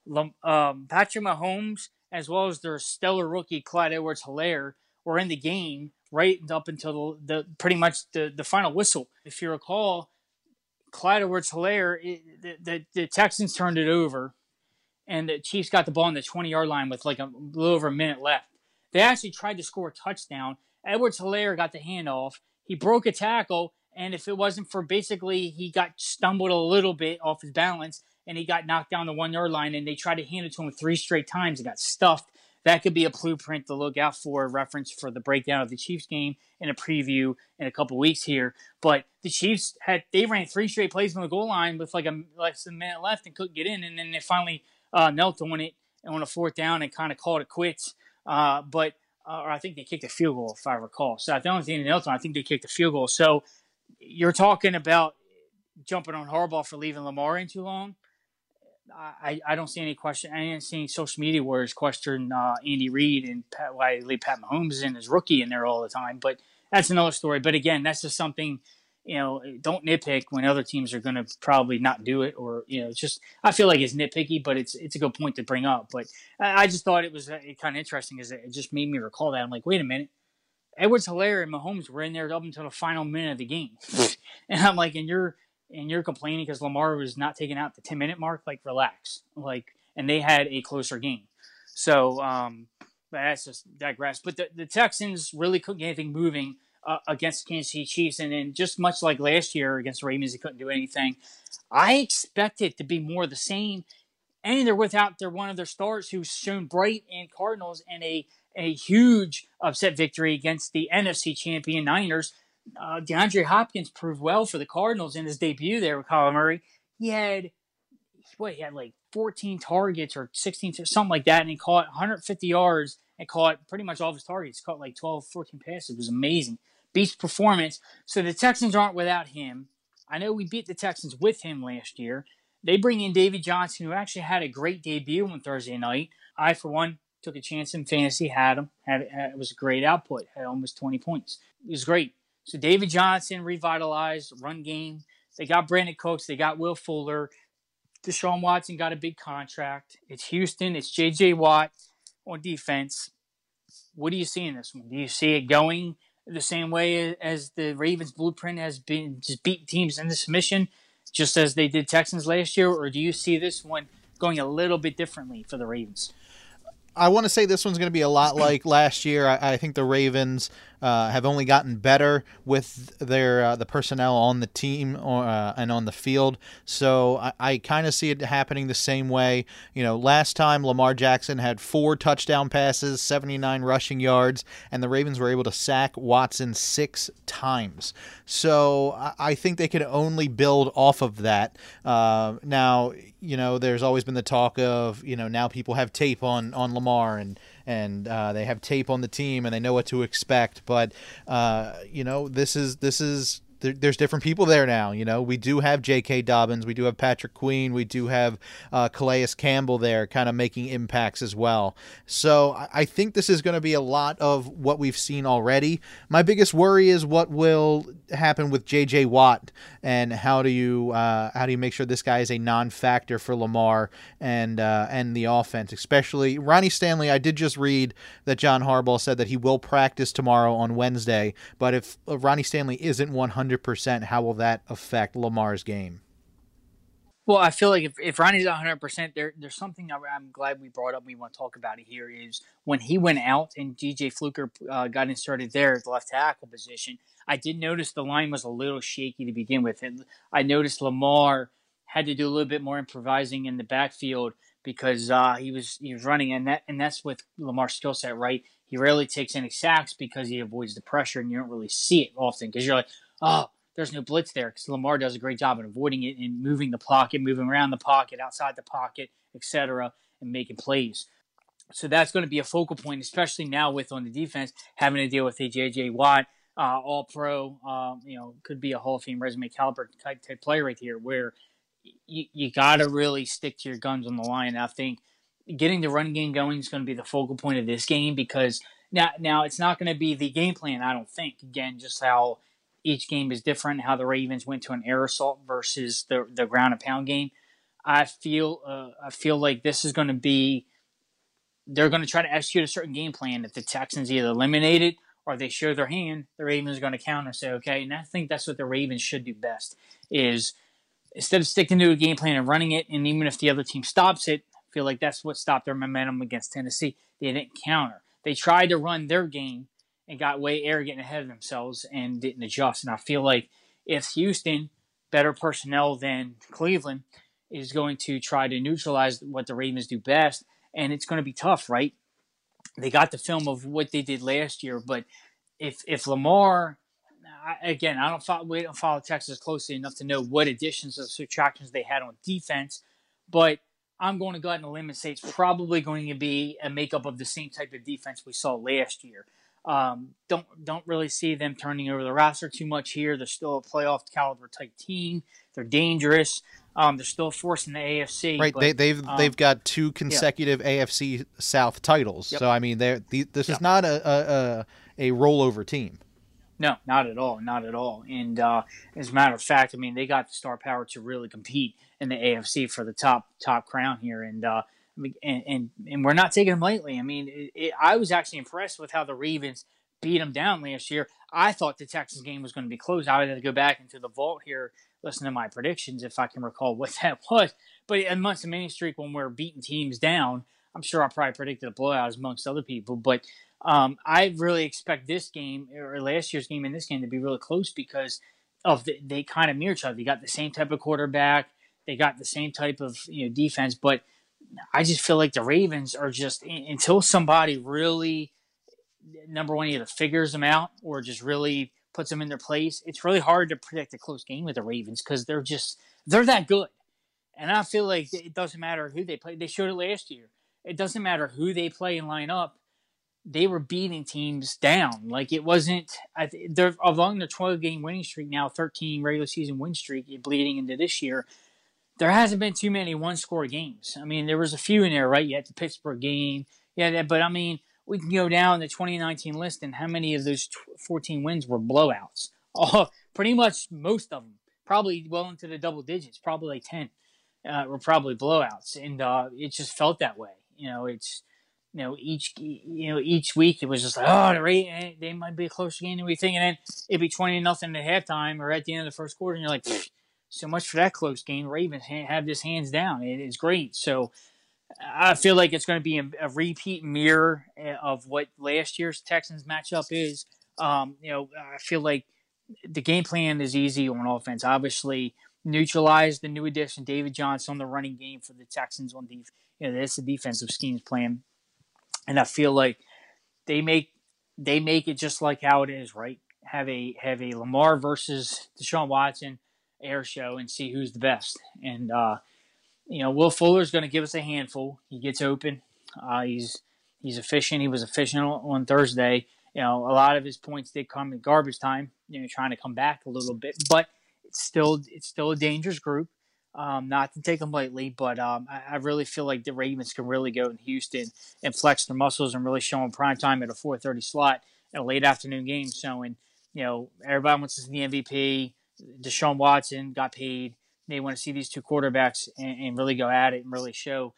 Patrick Mahomes, as well as their stellar rookie Clyde Edwards-Helaire, were in the game right up until the pretty much the final whistle. If you recall, Clyde Edwards-Helaire, the Texans turned it over, and the Chiefs got the ball on the 20-yard line with like a little over a minute left. They actually tried to score a touchdown. Edwards-Helaire got the handoff. He broke a tackle, and if it wasn't for basically he got stumbled a little bit off his balance, and he got knocked down the 1 yard line, and they tried to hand it to him 3 straight times. It got stuffed. that could be a blueprint to look out for, reference for the breakdown of the Chiefs game and a preview in a couple weeks here. But the Chiefs they ran 3 straight plays on the goal line with like less than a minute left and couldn't get in, and then they finally knelt on it on a 4th down and kind of called it quits. But I think they kicked a field goal, if I recall. So I don't think they knelt on. I think they kicked a field goal. So you're talking about jumping on Harbaugh for leaving Lamar in too long. I don't see any question. I didn't see any social media warriors question Andy Reid and why they leave Pat Mahomes in as rookie in there all the time. But that's another story. But again, that's just something, don't nitpick when other teams are going to probably not do it, or, it's just, I feel like it's nitpicky, but it's a good point to bring up. But I just thought it was kind of interesting, as it just made me recall that. I'm like, wait a minute. Edwards-Helaire and Mahomes were in there up until the final minute of the game. And I'm like, and you're complaining because Lamar was not taken out the 10-minute mark. Like, relax. And they had a closer game. So, but that's just digress. But the Texans really couldn't get anything moving against the Kansas City Chiefs. And then just much like last year against the Ravens, they couldn't do anything. I expect it to be more of the same. And they're without one of their stars who's shown bright in Cardinals and a huge upset victory against the NFC champion Niners. DeAndre Hopkins proved well for the Cardinals in his debut there with Kyler Murray. He had like 14 targets or 16, something like that, and he caught 150 yards and caught pretty much all of his targets. Caught like 12, 14 passes. It was amazing. Beast performance. So the Texans aren't without him. I know we beat the Texans with him last year. They bring in David Johnson, who actually had a great debut on Thursday night. I, for one, took a chance in fantasy, had him. It was a great output. Had almost 20 points. It was great. So David Johnson revitalized run game. They got Brandon Cooks. They got Will Fuller. Deshaun Watson got a big contract. It's Houston. It's J.J. Watt on defense. What do you see in this one? Do you see it going the same way as the Ravens blueprint has been, just beat teams into submission, just as they did Texans last year? Or do you see this one going a little bit differently for the Ravens? I want to say this one's going to be a lot like last year. I think the Ravens have only gotten better with their the personnel on the team and on the field. So I kind of see it happening the same way. Last time Lamar Jackson had 4 touchdown passes, 79 rushing yards, and the Ravens were able to sack Watson 6 times. So I think they can only build off of that. Now, there's always been the talk of, now people have tape on Lamar and they have tape on the team and they know what to expect. But, this is there's different people there now. We do have J.K. Dobbins. We do have Patrick Queen. We do have Calais Campbell there kind of making impacts as well. So I think this is going to be a lot of what we've seen already. My biggest worry is what will happen with J.J. Watt, and how do you make sure this guy is a non-factor for Lamar and the offense, especially Ronnie Stanley. I did just read that John Harbaugh said that he will practice tomorrow on Wednesday, but if Ronnie Stanley isn't 100%, how will that affect Lamar's game? Well, I feel like if Ronnie's not 100%, there's something I'm glad we brought up. We want to talk about it here is when he went out and DJ Fluker got inserted there at the left tackle position. I did notice the line was a little shaky to begin with, and I noticed Lamar had to do a little bit more improvising in the backfield because he was running, and that's with Lamar's skill set, right? He rarely takes any sacks because he avoids the pressure, and you don't really see it often because you're like, oh, there's no blitz there, because Lamar does a great job at avoiding it and moving the pocket, moving around the pocket, outside the pocket, etc., and making plays. So that's going to be a focal point, especially now with on the defense having to deal with a J.J. Watt, all-pro, could be a Hall of Fame resume caliber type player right here, where you got to really stick to your guns on the line. And I think getting the run game going is going to be the focal point of this game, because now it's not going to be the game plan, I don't think. Again, just how each game is different, how the Ravens went to an air assault versus the ground and pound game. I feel like this is going to be, they're going to try to execute a certain game plan. If the Texans either eliminate it or they show their hand, the Ravens are going to counter and say, okay. And I think that's what the Ravens should do best, is instead of sticking to a game plan and running it, and even if the other team stops it, I feel like that's what stopped their momentum against Tennessee. They didn't counter. They tried to run their game and got way arrogant ahead of themselves and didn't adjust. And I feel like if Houston, better personnel than Cleveland, is going to try to neutralize what the Ravens do best, and it's going to be tough, right? they got the film of what they did last year. But if Lamar, again, we don't follow Texas closely enough to know what additions or subtractions they had on defense, but I'm going to go out on a limb and say it's probably going to be a makeup of the same type of defense we saw last year. Don't really see them turning over the roster too much here. They're still a playoff caliber type team. They're dangerous. They're still forcing the AFC. Right, but, they've got 2 consecutive AFC South titles. Yep. So I mean, this is not a rollover team. No, not at all. Not at all. And as a matter of fact, I mean, they got the star power to really compete in the AFC for the top crown here. And we're not taking them lightly. I mean, I was actually impressed with how the Ravens beat them down last year. I thought the Texans game was going to be close. I would have to go back into the vault here, listen to my predictions if I can recall what that was. But amongst the mini streak when we're beating teams down, I'm sure I probably predicted a blowout amongst other people. But I really expect this game or last year's game and this game to be really close because of they kind of mirror each other. They got the same type of quarterback. They got the same type of defense. But I just feel like the Ravens are just until somebody really, number one, either figures them out or just really puts them in their place. It's really hard to predict a close game with the Ravens because they're that good. And I feel like it doesn't matter who they play. They showed it last year. It doesn't matter who they play and line up. They were beating teams down. Like it wasn't. They're along their 12-game winning streak now, 13 regular season win streak, bleeding into this year. There hasn't been too many one-score games. I mean, there was a few in there, right? You had the Pittsburgh game. Yeah, but I mean, we can go down the 2019 list, and how many of those 14 wins were blowouts? Oh, pretty much most of them. Probably well into the double digits. Probably like 10 were probably blowouts, and it just felt that way. Each week it was just like, they might be a closer game than we think, and then it'd be 20-0 at halftime or at the end of the first quarter, and you're like, so much for that close game. Ravens have this hands down. It is great. So I feel like it's going to be a repeat mirror of what last year's Texans matchup is. I feel like the game plan is easy on offense. Obviously, neutralize the new addition, David Johnson, on the running game for the Texans on defense. That's the defensive schemes plan. And I feel like they make it just like how it is, right? Have a Lamar versus Deshaun Watson air show and see who's the best. And Will Fuller's going to give us a handful. He gets open. He's efficient. He was efficient on Thursday. A lot of his points did come in garbage time. Trying to come back a little bit, but it's still a dangerous group. Not to take them lightly, but I really feel like the Ravens can really go in Houston and flex their muscles and really show them prime time at a 4:30 slot in a late afternoon game. Showing, everybody wants to see the MVP. Deshaun Watson got paid. They want to see these two quarterbacks and really go at it and really show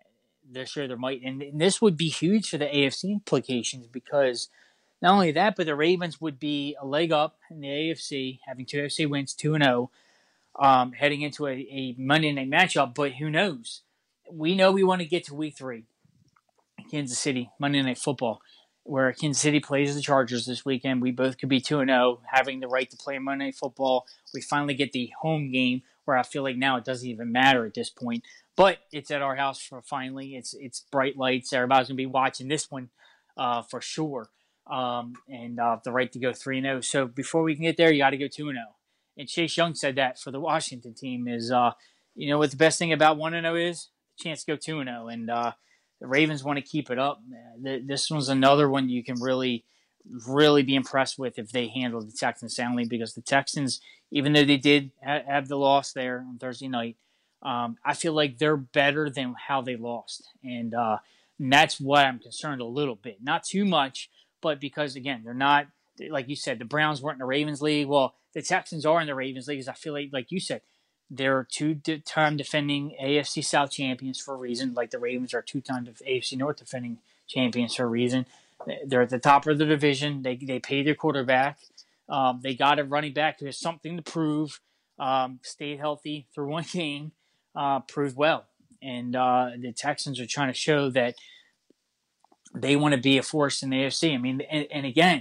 their might. And this would be huge for the AFC implications because not only that, but the Ravens would be a leg up in the AFC, having 2 AFC wins, 2-0. Heading into a Monday night matchup, but who knows? We know we want to get to week 3, Kansas City, Monday Night Football, where Kansas City plays the Chargers this weekend. We both could be 2-0, having the right to play Monday Night Football. We finally get the home game where I feel like now it doesn't even matter at this point, but it's at our house for finally. It's bright lights. Everybody's going to be watching this one for sure, and the right to go 3-0. So before we can get there, you got to go 2-0. And Chase Young said that for the Washington team is, what the best thing about 1-0 is? The chance to go 2-0. And the Ravens want to keep it up. This one's another one you can really, really be impressed with if they handle the Texans soundly because the Texans, even though they did have the loss there on Thursday night, I feel like they're better than how they lost. And that's what I'm concerned a little bit. Not too much, but because, again, they're not, like you said, the Browns weren't in the Ravens League. Well, the Texans are in the Ravens League because I feel like you said, they're 2-time defending AFC South champions for a reason, like the Ravens are 2-time AFC North defending champions for a reason. They're at the top of the division. They pay their quarterback. They got a running back who has something to prove, stayed healthy through one game, proved well. And the Texans are trying to show that they want to be a force in the AFC. I mean, and again,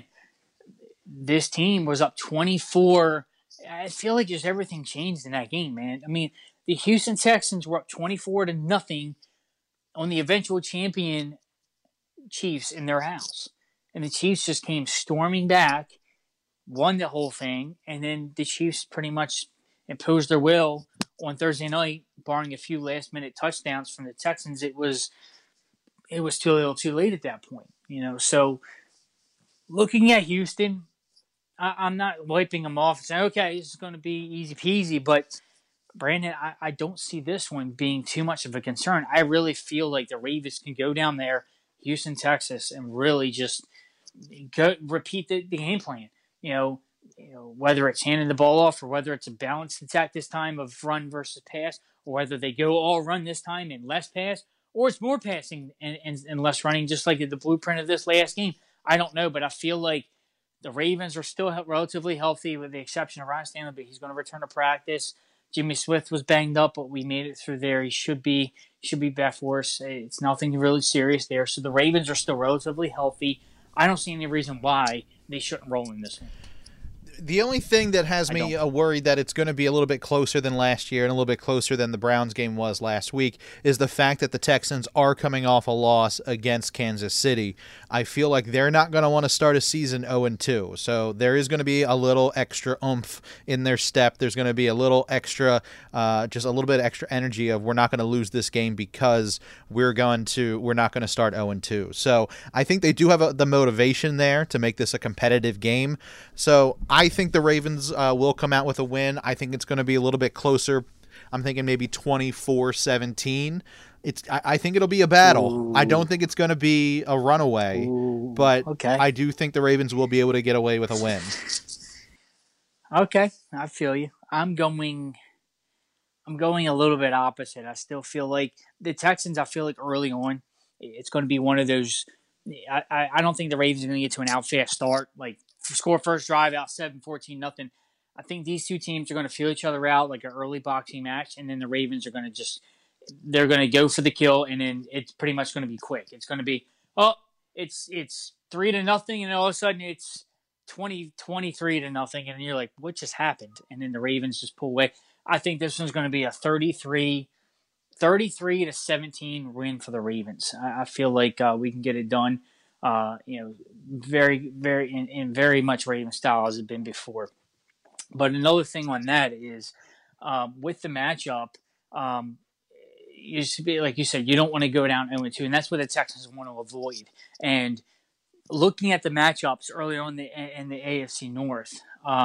this team was up 24. I feel like just everything changed in that game, man. I mean, the Houston Texans were up 24-0 on the eventual champion Chiefs in their house. And the Chiefs just came storming back, won the whole thing, and then the Chiefs pretty much imposed their will on Thursday night, barring a few last-minute touchdowns from the Texans. It was too little too late at that point. So looking at Houston, I'm not wiping them off and saying, okay, this is going to be easy peasy, but Brandon, I don't see this one being too much of a concern. I really feel like the Ravens can go down there, Houston, Texas, and really just repeat the game plan. Whether it's handing the ball off or whether it's a balanced attack this time of run versus pass, or whether they go all run this time and less pass, or it's more passing and less running, just like the blueprint of this last game. I don't know, but I feel like the Ravens are still relatively healthy with the exception of Ryan Stanley, but he's going to return to practice. Jimmy Swift was banged up, but we made it through there. He should be back for us. It's nothing really serious there. So the Ravens are still relatively healthy. I don't see any reason why they shouldn't roll in this one. The only thing that has me worried that it's going to be a little bit closer than last year and a little bit closer than the Browns game was last week is the fact that the Texans are coming off a loss against Kansas City. I feel like they're not going to want to start a season 0-2. So there is going to be a little extra oomph in their step. There's going to be a little extra, just a little bit extra energy of we're not going to lose this game because we're not going to start 0-2. So I think they do have the motivation there to make this a competitive game. So I think the Ravens will come out with a win. I think it's going to be a little bit closer. I'm thinking maybe 24-17. I think it'll be a battle. Ooh. I don't think it's going to be a runaway, but okay. I do think the Ravens will be able to get away with a win. Okay, I feel you. I'm going a little bit opposite. I still feel like the Texans, I feel like early on, it's going to be one of those. I don't think the Ravens are going to get to an out fast start, like score first drive out 7-14 nothing. I think these two teams are going to feel each other out like an early boxing match, and then the Ravens are going to they're going to go for the kill, and then it's pretty much going to be quick. It's going to be it's 3-0, and all of a sudden it's 23-0, and you're like, what just happened? And then the Ravens just pull away. I think this one's going to be a 33-17 win for the Ravens. I feel like we can get it done. Very, very in very much Raven style as it's been before. But another thing on that is with the matchup, you should be like you said, you don't want to go down 0-2, and that's what the Texans want to avoid. And looking at the matchups early on in the AFC North,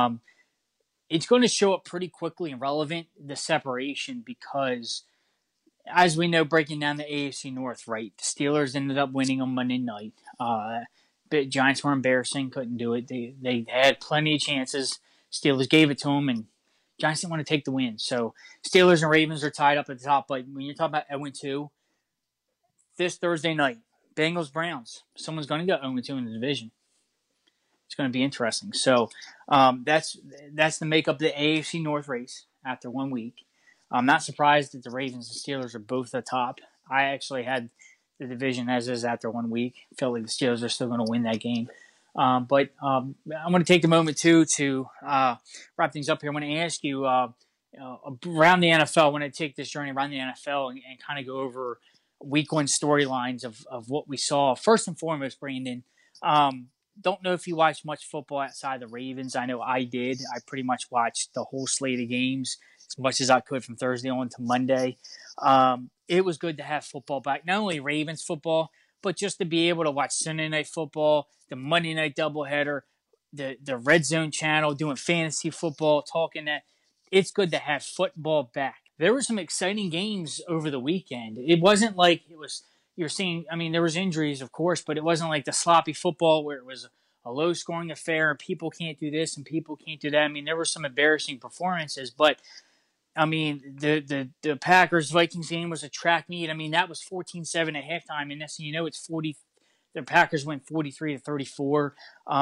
it's going to show up pretty quickly and relevant, the separation, because as we know, breaking down the AFC North, right, the Steelers ended up winning on Monday night. But Giants were embarrassing, couldn't do it. They had plenty of chances. Steelers gave it to them, and Giants didn't want to take the win. So Steelers and Ravens are tied up at the top. But when you're talking about 0-2, this Thursday night, Bengals-Browns, someone's going to go 0-2 in the division. It's going to be interesting. So that's the makeup of the AFC North race after 1 week. I'm not surprised that the Ravens and Steelers are both at the top. I actually had the division as is after 1 week. Felt like the Steelers are still going to win that game. But I'm going to take the moment, too, to wrap things up here. I want to ask you, around the NFL, I want to take this journey around the NFL and kind of go over week one storylines of what we saw. First and foremost, Brandon, don't know if you watched much football outside the Ravens. I know I did. I pretty much watched the whole slate of games as much as I could from Thursday on to Monday. It was good to have football back. Not only Ravens football, but just to be able to watch Sunday Night Football, the Monday Night doubleheader, the Red Zone channel, doing fantasy football, talking that. It's good to have football back. There were some exciting games over the weekend. It wasn't like it was you're seeing. I mean, there was injuries, of course, but it wasn't like the sloppy football where it was a low-scoring affair and people can't do this and people can't do that. I mean, there were some embarrassing performances, but I mean, the Packers-Vikings game was a track meet. I mean, that was 14-7 at halftime, and next thing you know, it's 40. The Packers went 43-34.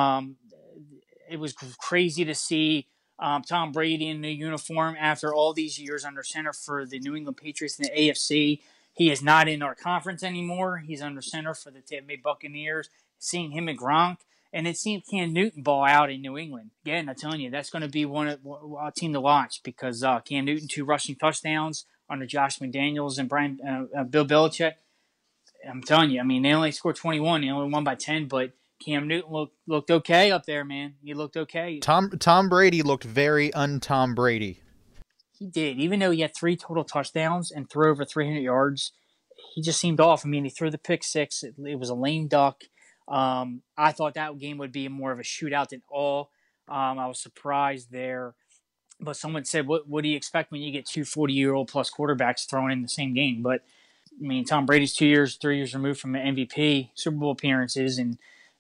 It was crazy to see Tom Brady in the uniform after all these years under center for the New England Patriots in the AFC. He is not in our conference anymore. He's under center for the Tampa Bay Buccaneers. Seeing him and Gronk. And it seemed Cam Newton ball out in New England. Again, I'm telling you, that's going to be a team to watch because Cam Newton, 2 rushing touchdowns under Josh McDaniels and Bill Belichick. I'm telling you, I mean, they only scored 21. They only won by 10, but Cam Newton looked okay up there, man. He looked okay. Tom Brady looked very un-Tom Brady. He did. Even though he had 3 total touchdowns and threw over 300 yards, he just seemed off. I mean, he threw the pick six. It was a lame duck. I thought that game would be more of a shootout than all. I was surprised there. But someone said, what do you expect when you get 2 40-year-old plus quarterbacks thrown in the same game? But, I mean, Tom Brady's 3 years removed from an MVP, Super Bowl appearances, and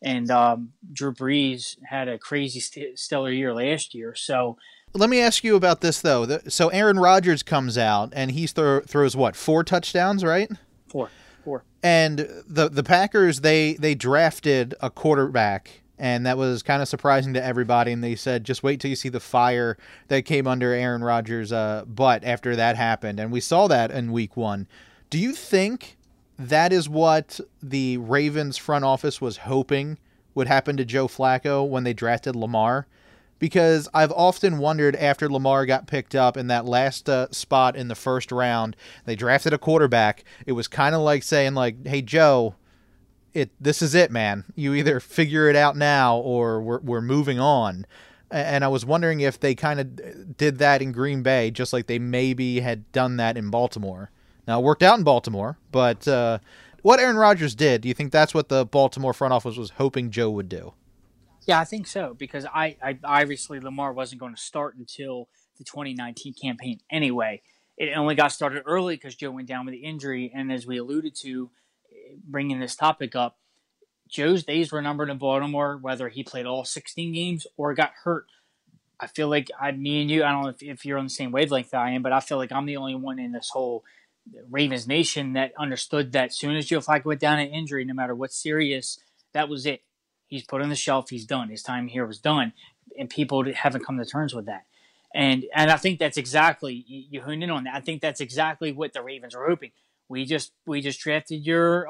Drew Brees had a crazy stellar year last year. So let me ask you about this, though. So Aaron Rodgers comes out, and he throws, 4 touchdowns, right? Four. And the Packers, they drafted a quarterback, and that was kind of surprising to everybody. And they said, just wait till you see the fire that came under Aaron Rodgers' butt after that happened. And we saw that in week 1. Do you think that is what the Ravens front office was hoping would happen to Joe Flacco when they drafted Lamar? Because I've often wondered, after Lamar got picked up in that last spot in the first round, they drafted a quarterback. It was kind of like saying, like, hey, Joe, this is it, man. You either figure it out now or we're moving on. And I was wondering if they kind of did that in Green Bay, just like they maybe had done that in Baltimore. Now, it worked out in Baltimore, but what Aaron Rodgers did, do you think that's what the Baltimore front office was hoping Joe would do? Yeah, I think so, because I obviously Lamar wasn't going to start until the 2019 campaign anyway. It only got started early because Joe went down with the injury, and as we alluded to, bringing this topic up, Joe's days were numbered in Baltimore, whether he played all 16 games or got hurt. I feel like me and you, I don't know if you're on the same wavelength that I am, but I feel like I'm the only one in this whole Ravens nation that understood that as soon as Joe Flacco went down in injury, no matter what serious, that was it. He's put on the shelf. He's done. His time here was done, and people haven't come to terms with that. And I think that's exactly, you honed in on that. I think that's exactly what the Ravens are hoping. We just drafted your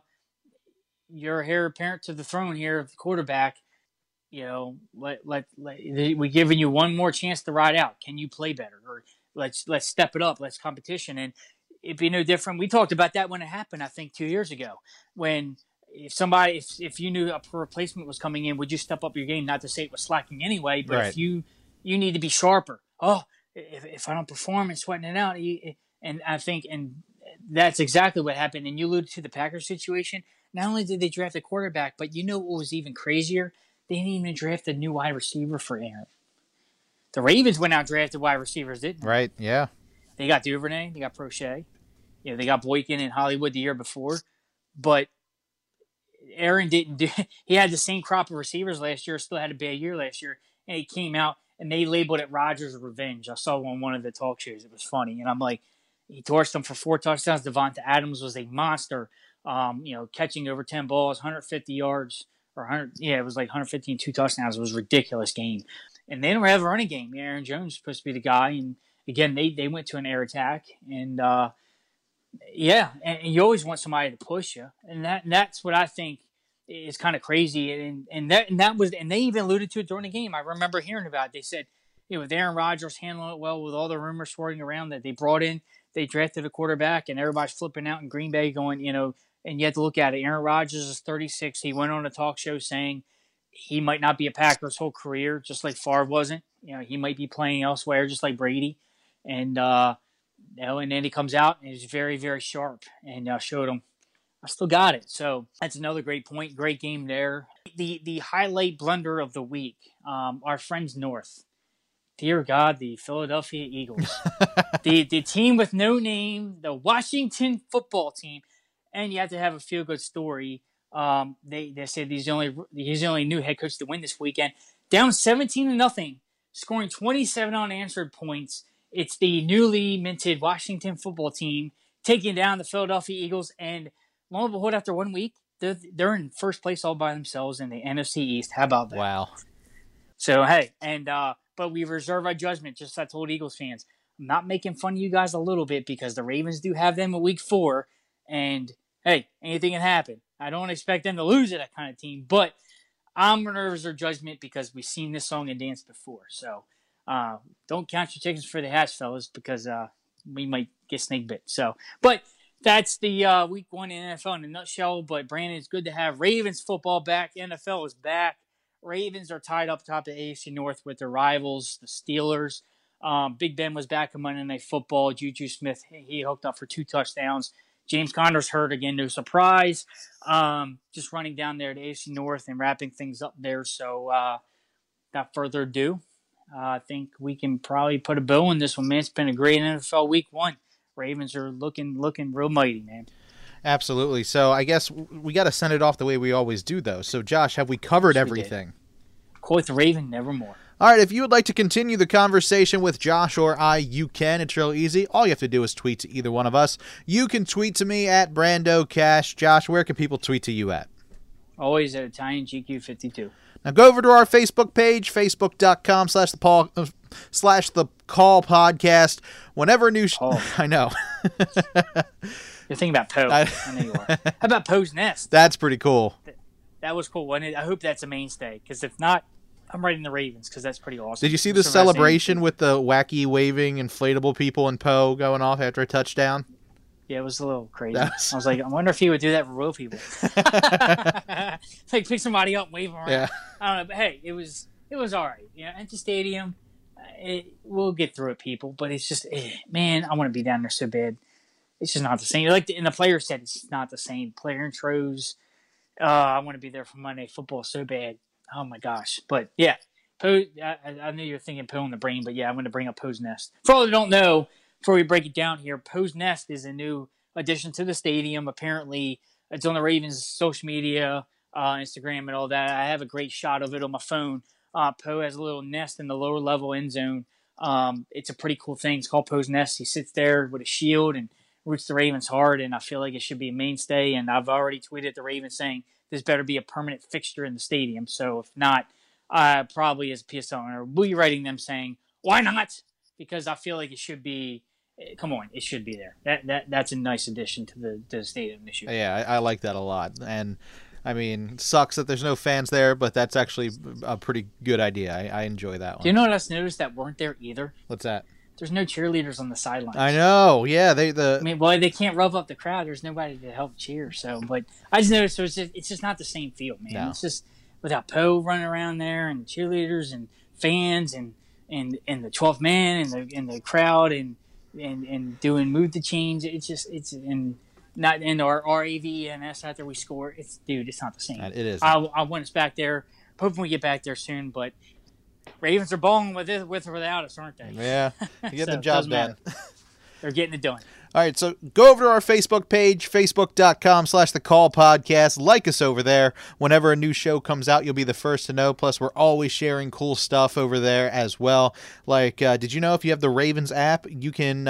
heir apparent to the throne here of the quarterback. You know, we giving you one more chance to ride out. Can you play better? Or let's step it up. Let's competition. And it'd be no different. We talked about that when it happened, I think 2 years ago, when if you knew a replacement was coming in, would you step up your game? Not to say it was slacking anyway, but Right. if you need to be sharper. Oh, if I don't perform and sweating it out, and I think, and that's exactly what happened. And you alluded to the Packers situation. Not only did they draft a quarterback, but you know what was even crazier? They didn't even draft a new wide receiver for Aaron. The Ravens went out and drafted wide receivers, didn't they? Right, yeah. They got Duvernay, they got Prochet, they got Boykin in Hollywood the year before, but Aaron didn't do. He had the same crop of receivers last year. Still had a bad year last year, and he came out and they labeled it Rodgers' revenge. I saw on one of the talk shows. It was funny, and I'm like, he torched them for 4 touchdowns. Devonta Adams was a monster. Catching over 10 balls, 150 yards, or 100. Yeah, it was like 150 and 2 touchdowns. It was a ridiculous game, and they don't have a running game. Aaron Jones is supposed to be the guy, and again, they went to an air attack, and yeah, and you always want somebody to push you, and that's what I think is kind of crazy, and they even alluded to it during the game. I remember hearing about it. They said, with Aaron Rodgers handling it well, with all the rumors swirling around that they brought in, they drafted a quarterback, and everybody's flipping out in Green Bay, going, and you have to look at it. Aaron Rodgers is 36. He went on a talk show saying he might not be a Packer his whole career, just like Favre wasn't. He might be playing elsewhere, just like Brady, and and then he comes out and he's very, very sharp, and showed him I still got it. So that's another great point. Great game there. The highlight blunder of the week, our friends North. Dear God, the Philadelphia Eagles. the team with no name, the Washington football team. And you have to have a feel-good story. They said he's the only new head coach to win this weekend. Down 17-0, scoring 27 unanswered points. It's the newly minted Washington football team taking down the Philadelphia Eagles, and lo and behold, after 1 week, they're in first place all by themselves in the NFC East. How about that? Wow. So, hey, and but we reserve our judgment, just as I told Eagles fans. I'm not making fun of you guys a little bit because the Ravens do have them in week 4, and, hey, anything can happen. I don't expect them to lose to that kind of team, but I'm going to reserve judgment because we've seen this song and dance before. So, don't count your chickens for the hatch, fellas, because we might get snake bit. So, but That's the week one in NFL in a nutshell. But Brandon, it's good to have Ravens football back. NFL is back. Ravens are tied up top of the AFC North with their rivals, the Steelers. Big Ben was back on Monday Night Football. Juju Smith, he hooked up for 2 touchdowns. James Conner's hurt again, no surprise. Just running down there to AFC North and wrapping things up there. So, without further ado, I think we can probably put a bow on this one, man. It's been a great NFL week one. Ravens are looking real mighty, man. Absolutely. So I guess we got to send it off the way we always do, though. So, Josh, have we covered everything? Quote the Raven, nevermore. All right, if you would like to continue the conversation with Josh or I, you can. It's real easy. All you have to do is tweet to either one of us. You can tweet to me at Brando Cash. Josh, where can people tweet to you at? Always at Italian GQ52. Now go over to our Facebook page, facebook.com/the call podcast. Whenever a new I know. You're thinking about Poe. I know you are. How about Poe's Nest? That's pretty cool. That was cool, wasn't it? I hope that's a mainstay, because if not, I'm writing the Ravens, because that's pretty awesome. Did you see the celebration with the wacky waving inflatable people and Poe going off after a touchdown? Yeah, it was a little crazy. I was like, I wonder if he would do that for real people. Like pick somebody up and wave them around. Yeah. I don't know, but hey, it was all right. You know, empty stadium. We'll get through it, people. But it's just, man, I want to be down there so bad. It's just not the same. Like and the player said, it's not the same. Player intros. I want to be there for Monday football so bad. Oh my gosh! But yeah, Poe. I knew you were thinking Poe in the brain, but yeah, I'm going to bring up Poe's Nest. For all who don't know, before we break it down here, Poe's Nest is a new addition to the stadium. Apparently, it's on the Ravens' social media, Instagram, and all that. I have a great shot of it on my phone. Poe has a little nest in the lower level end zone. It's a pretty cool thing. It's called Poe's Nest. He sits there with a shield and roots the Ravens hard, and I feel like it should be a mainstay. And I've already tweeted the Ravens saying this better be a permanent fixture in the stadium. So if not, probably as a PSL owner, we'll be writing them saying, why not? Because I feel like it should be. Come on, it should be there. That's a nice addition to the stadium this year. Yeah, I like that a lot. And I mean, it sucks that there's no fans there, but that's actually a pretty good idea. I enjoy that one. Do you know what I noticed that weren't there either? What's that? There's no cheerleaders on the sidelines. I know. Yeah, I mean, boy, they can't rev up the crowd. There's nobody to help cheer. So, but I just noticed it's just not the same feel, man. No. It's just without Poe running around there and cheerleaders and fans and the 12th man and the crowd and doing move the chains. It's not in our RAVNS after we score. It's not the same. It is. I want us back there. Hoping we get back there soon, but Ravens are balling with or without us, aren't they? Yeah, you get So the job done. They're getting it done. All right, so go over to our Facebook page, facebook.com/the call podcast. Like us over there. Whenever a new show comes out, you'll be the first to know. Plus, we're always sharing cool stuff over there as well. Like, did you know if you have the Ravens app, you can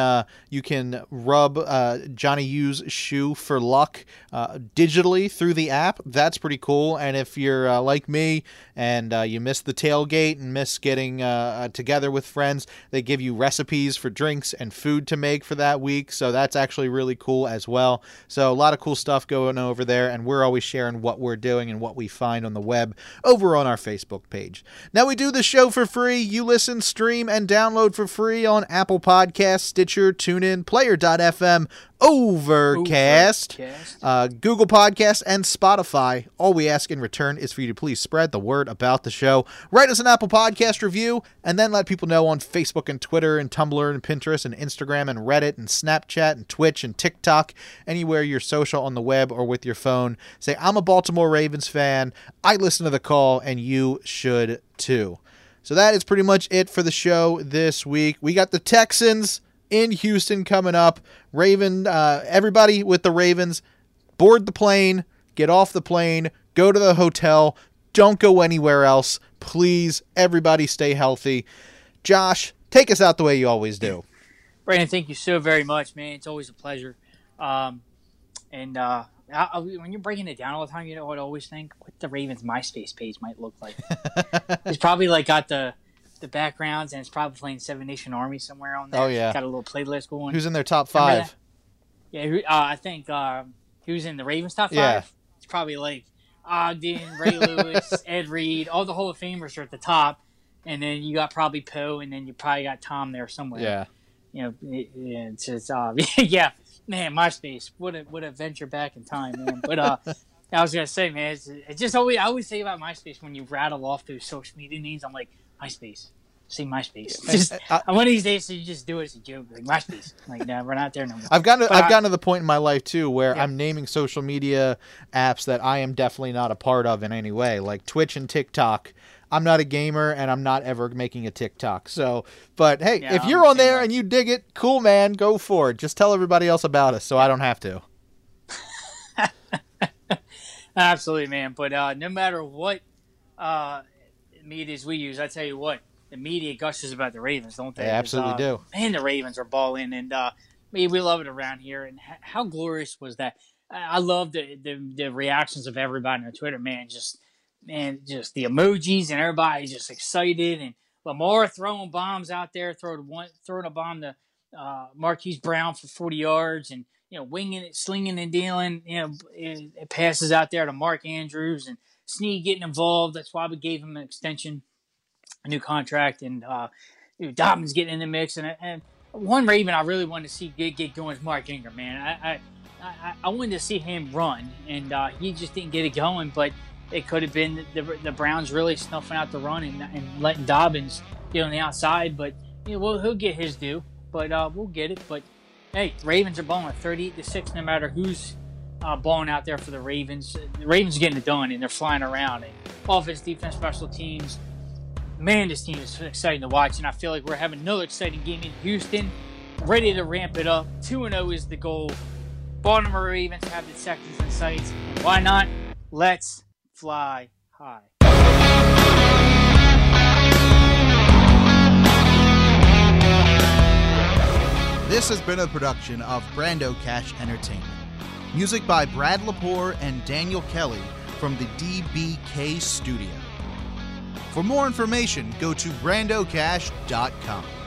rub Johnny U's shoe for luck digitally through the app? That's pretty cool. And if you're like me and you miss the tailgate and miss getting together with friends, they give you recipes for drinks and food to make for that week. So that's actually really cool as well. So a lot of cool stuff going over there, and we're always sharing what we're doing and what we find on the web over on our Facebook page. Now, we do the show for free. You listen, stream, and download for free on Apple Podcasts, Stitcher, TuneIn, Player.fm, Overcast, Google Podcasts, and Spotify. All we ask in return is for you to please spread the word about the show. Write us an Apple Podcast review, and then let people know on Facebook and Twitter and Tumblr and Pinterest and Instagram and Reddit and Snapchat and Twitch and TikTok, anywhere you're social on the web or with your phone. Say, I'm a Baltimore Ravens fan, I listen to The Call, and you should too. So that is pretty much it for the show this week. We got the Texans in Houston coming up. Everybody with the Ravens, board the plane, get off the plane, go to the hotel, don't go anywhere else. Please, everybody stay healthy. Josh, take us out the way you always do. Brandon, thank you so very much, man. It's always a pleasure. When you're breaking it down all the time, you know what I always think? What the Ravens MySpace page might look like. It's probably like got the backgrounds, and it's probably playing Seven Nation Army somewhere on there. Oh, yeah. Got a little playlist going. Who's in their top 5? Yeah, I think who's in the Ravens top 5? Yeah. It's probably like Ogden, Ray Lewis, Ed Reed, all the Hall of Famers are at the top, and then you got probably Poe, and then you probably got Tom there somewhere. Yeah. it's just yeah, man, MySpace, what a venture back in time, man. But I was gonna say, man, it's just always, I always think about MySpace when you rattle off those social media names. I'm like, MySpace. Say MySpace. Just one of these days, so you just do it as a joke, like MySpace. Like, no, we're not there no more. I've gotten to the point in my life too where I'm naming social media apps that I am definitely not a part of in any way, like Twitch and TikTok. I'm not a gamer, and I'm not ever making a TikTok. So, but hey, if you're on there and you dig it, cool, man, go for it. Just tell everybody else about us, so I don't have to. Absolutely, man. But no matter what medias we use, I tell you what. The media gushes about the Ravens, don't they? They absolutely do. Man, the Ravens are balling, and we love it around here. And how glorious was that? I love the reactions of everybody on Twitter, man. Just the emojis and everybody just excited. And Lamar throwing bombs out there, throwing a bomb to Marquise Brown for 40 yards, and winging it, slinging and dealing. It passes out there to Mark Andrews and Snead getting involved. That's why we gave him an extension. A new contract, and Dobbins getting in the mix, and one Raven I really wanted to see get going is Mark Ingram, man. I wanted to see him run, and he just didn't get it going. But it could have been the Browns really snuffing out the run and letting Dobbins get on the outside. But he'll get his due, but we'll get it. But hey, Ravens are balling 38-6, no matter who's balling out there for the Ravens. The Ravens are getting it done, and they're flying around. And offense, defense, special teams. Man, this team is exciting to watch, and I feel like we're having another exciting game in Houston. Ready to ramp it up. 2-0 is the goal. Baltimore Ravens have the seconds in sights. And why not? Let's fly high. This has been a production of Brando Cash Entertainment. Music by Brad Lepore and Daniel Kelly from the DBK Studio. For more information, go to brandocash.com.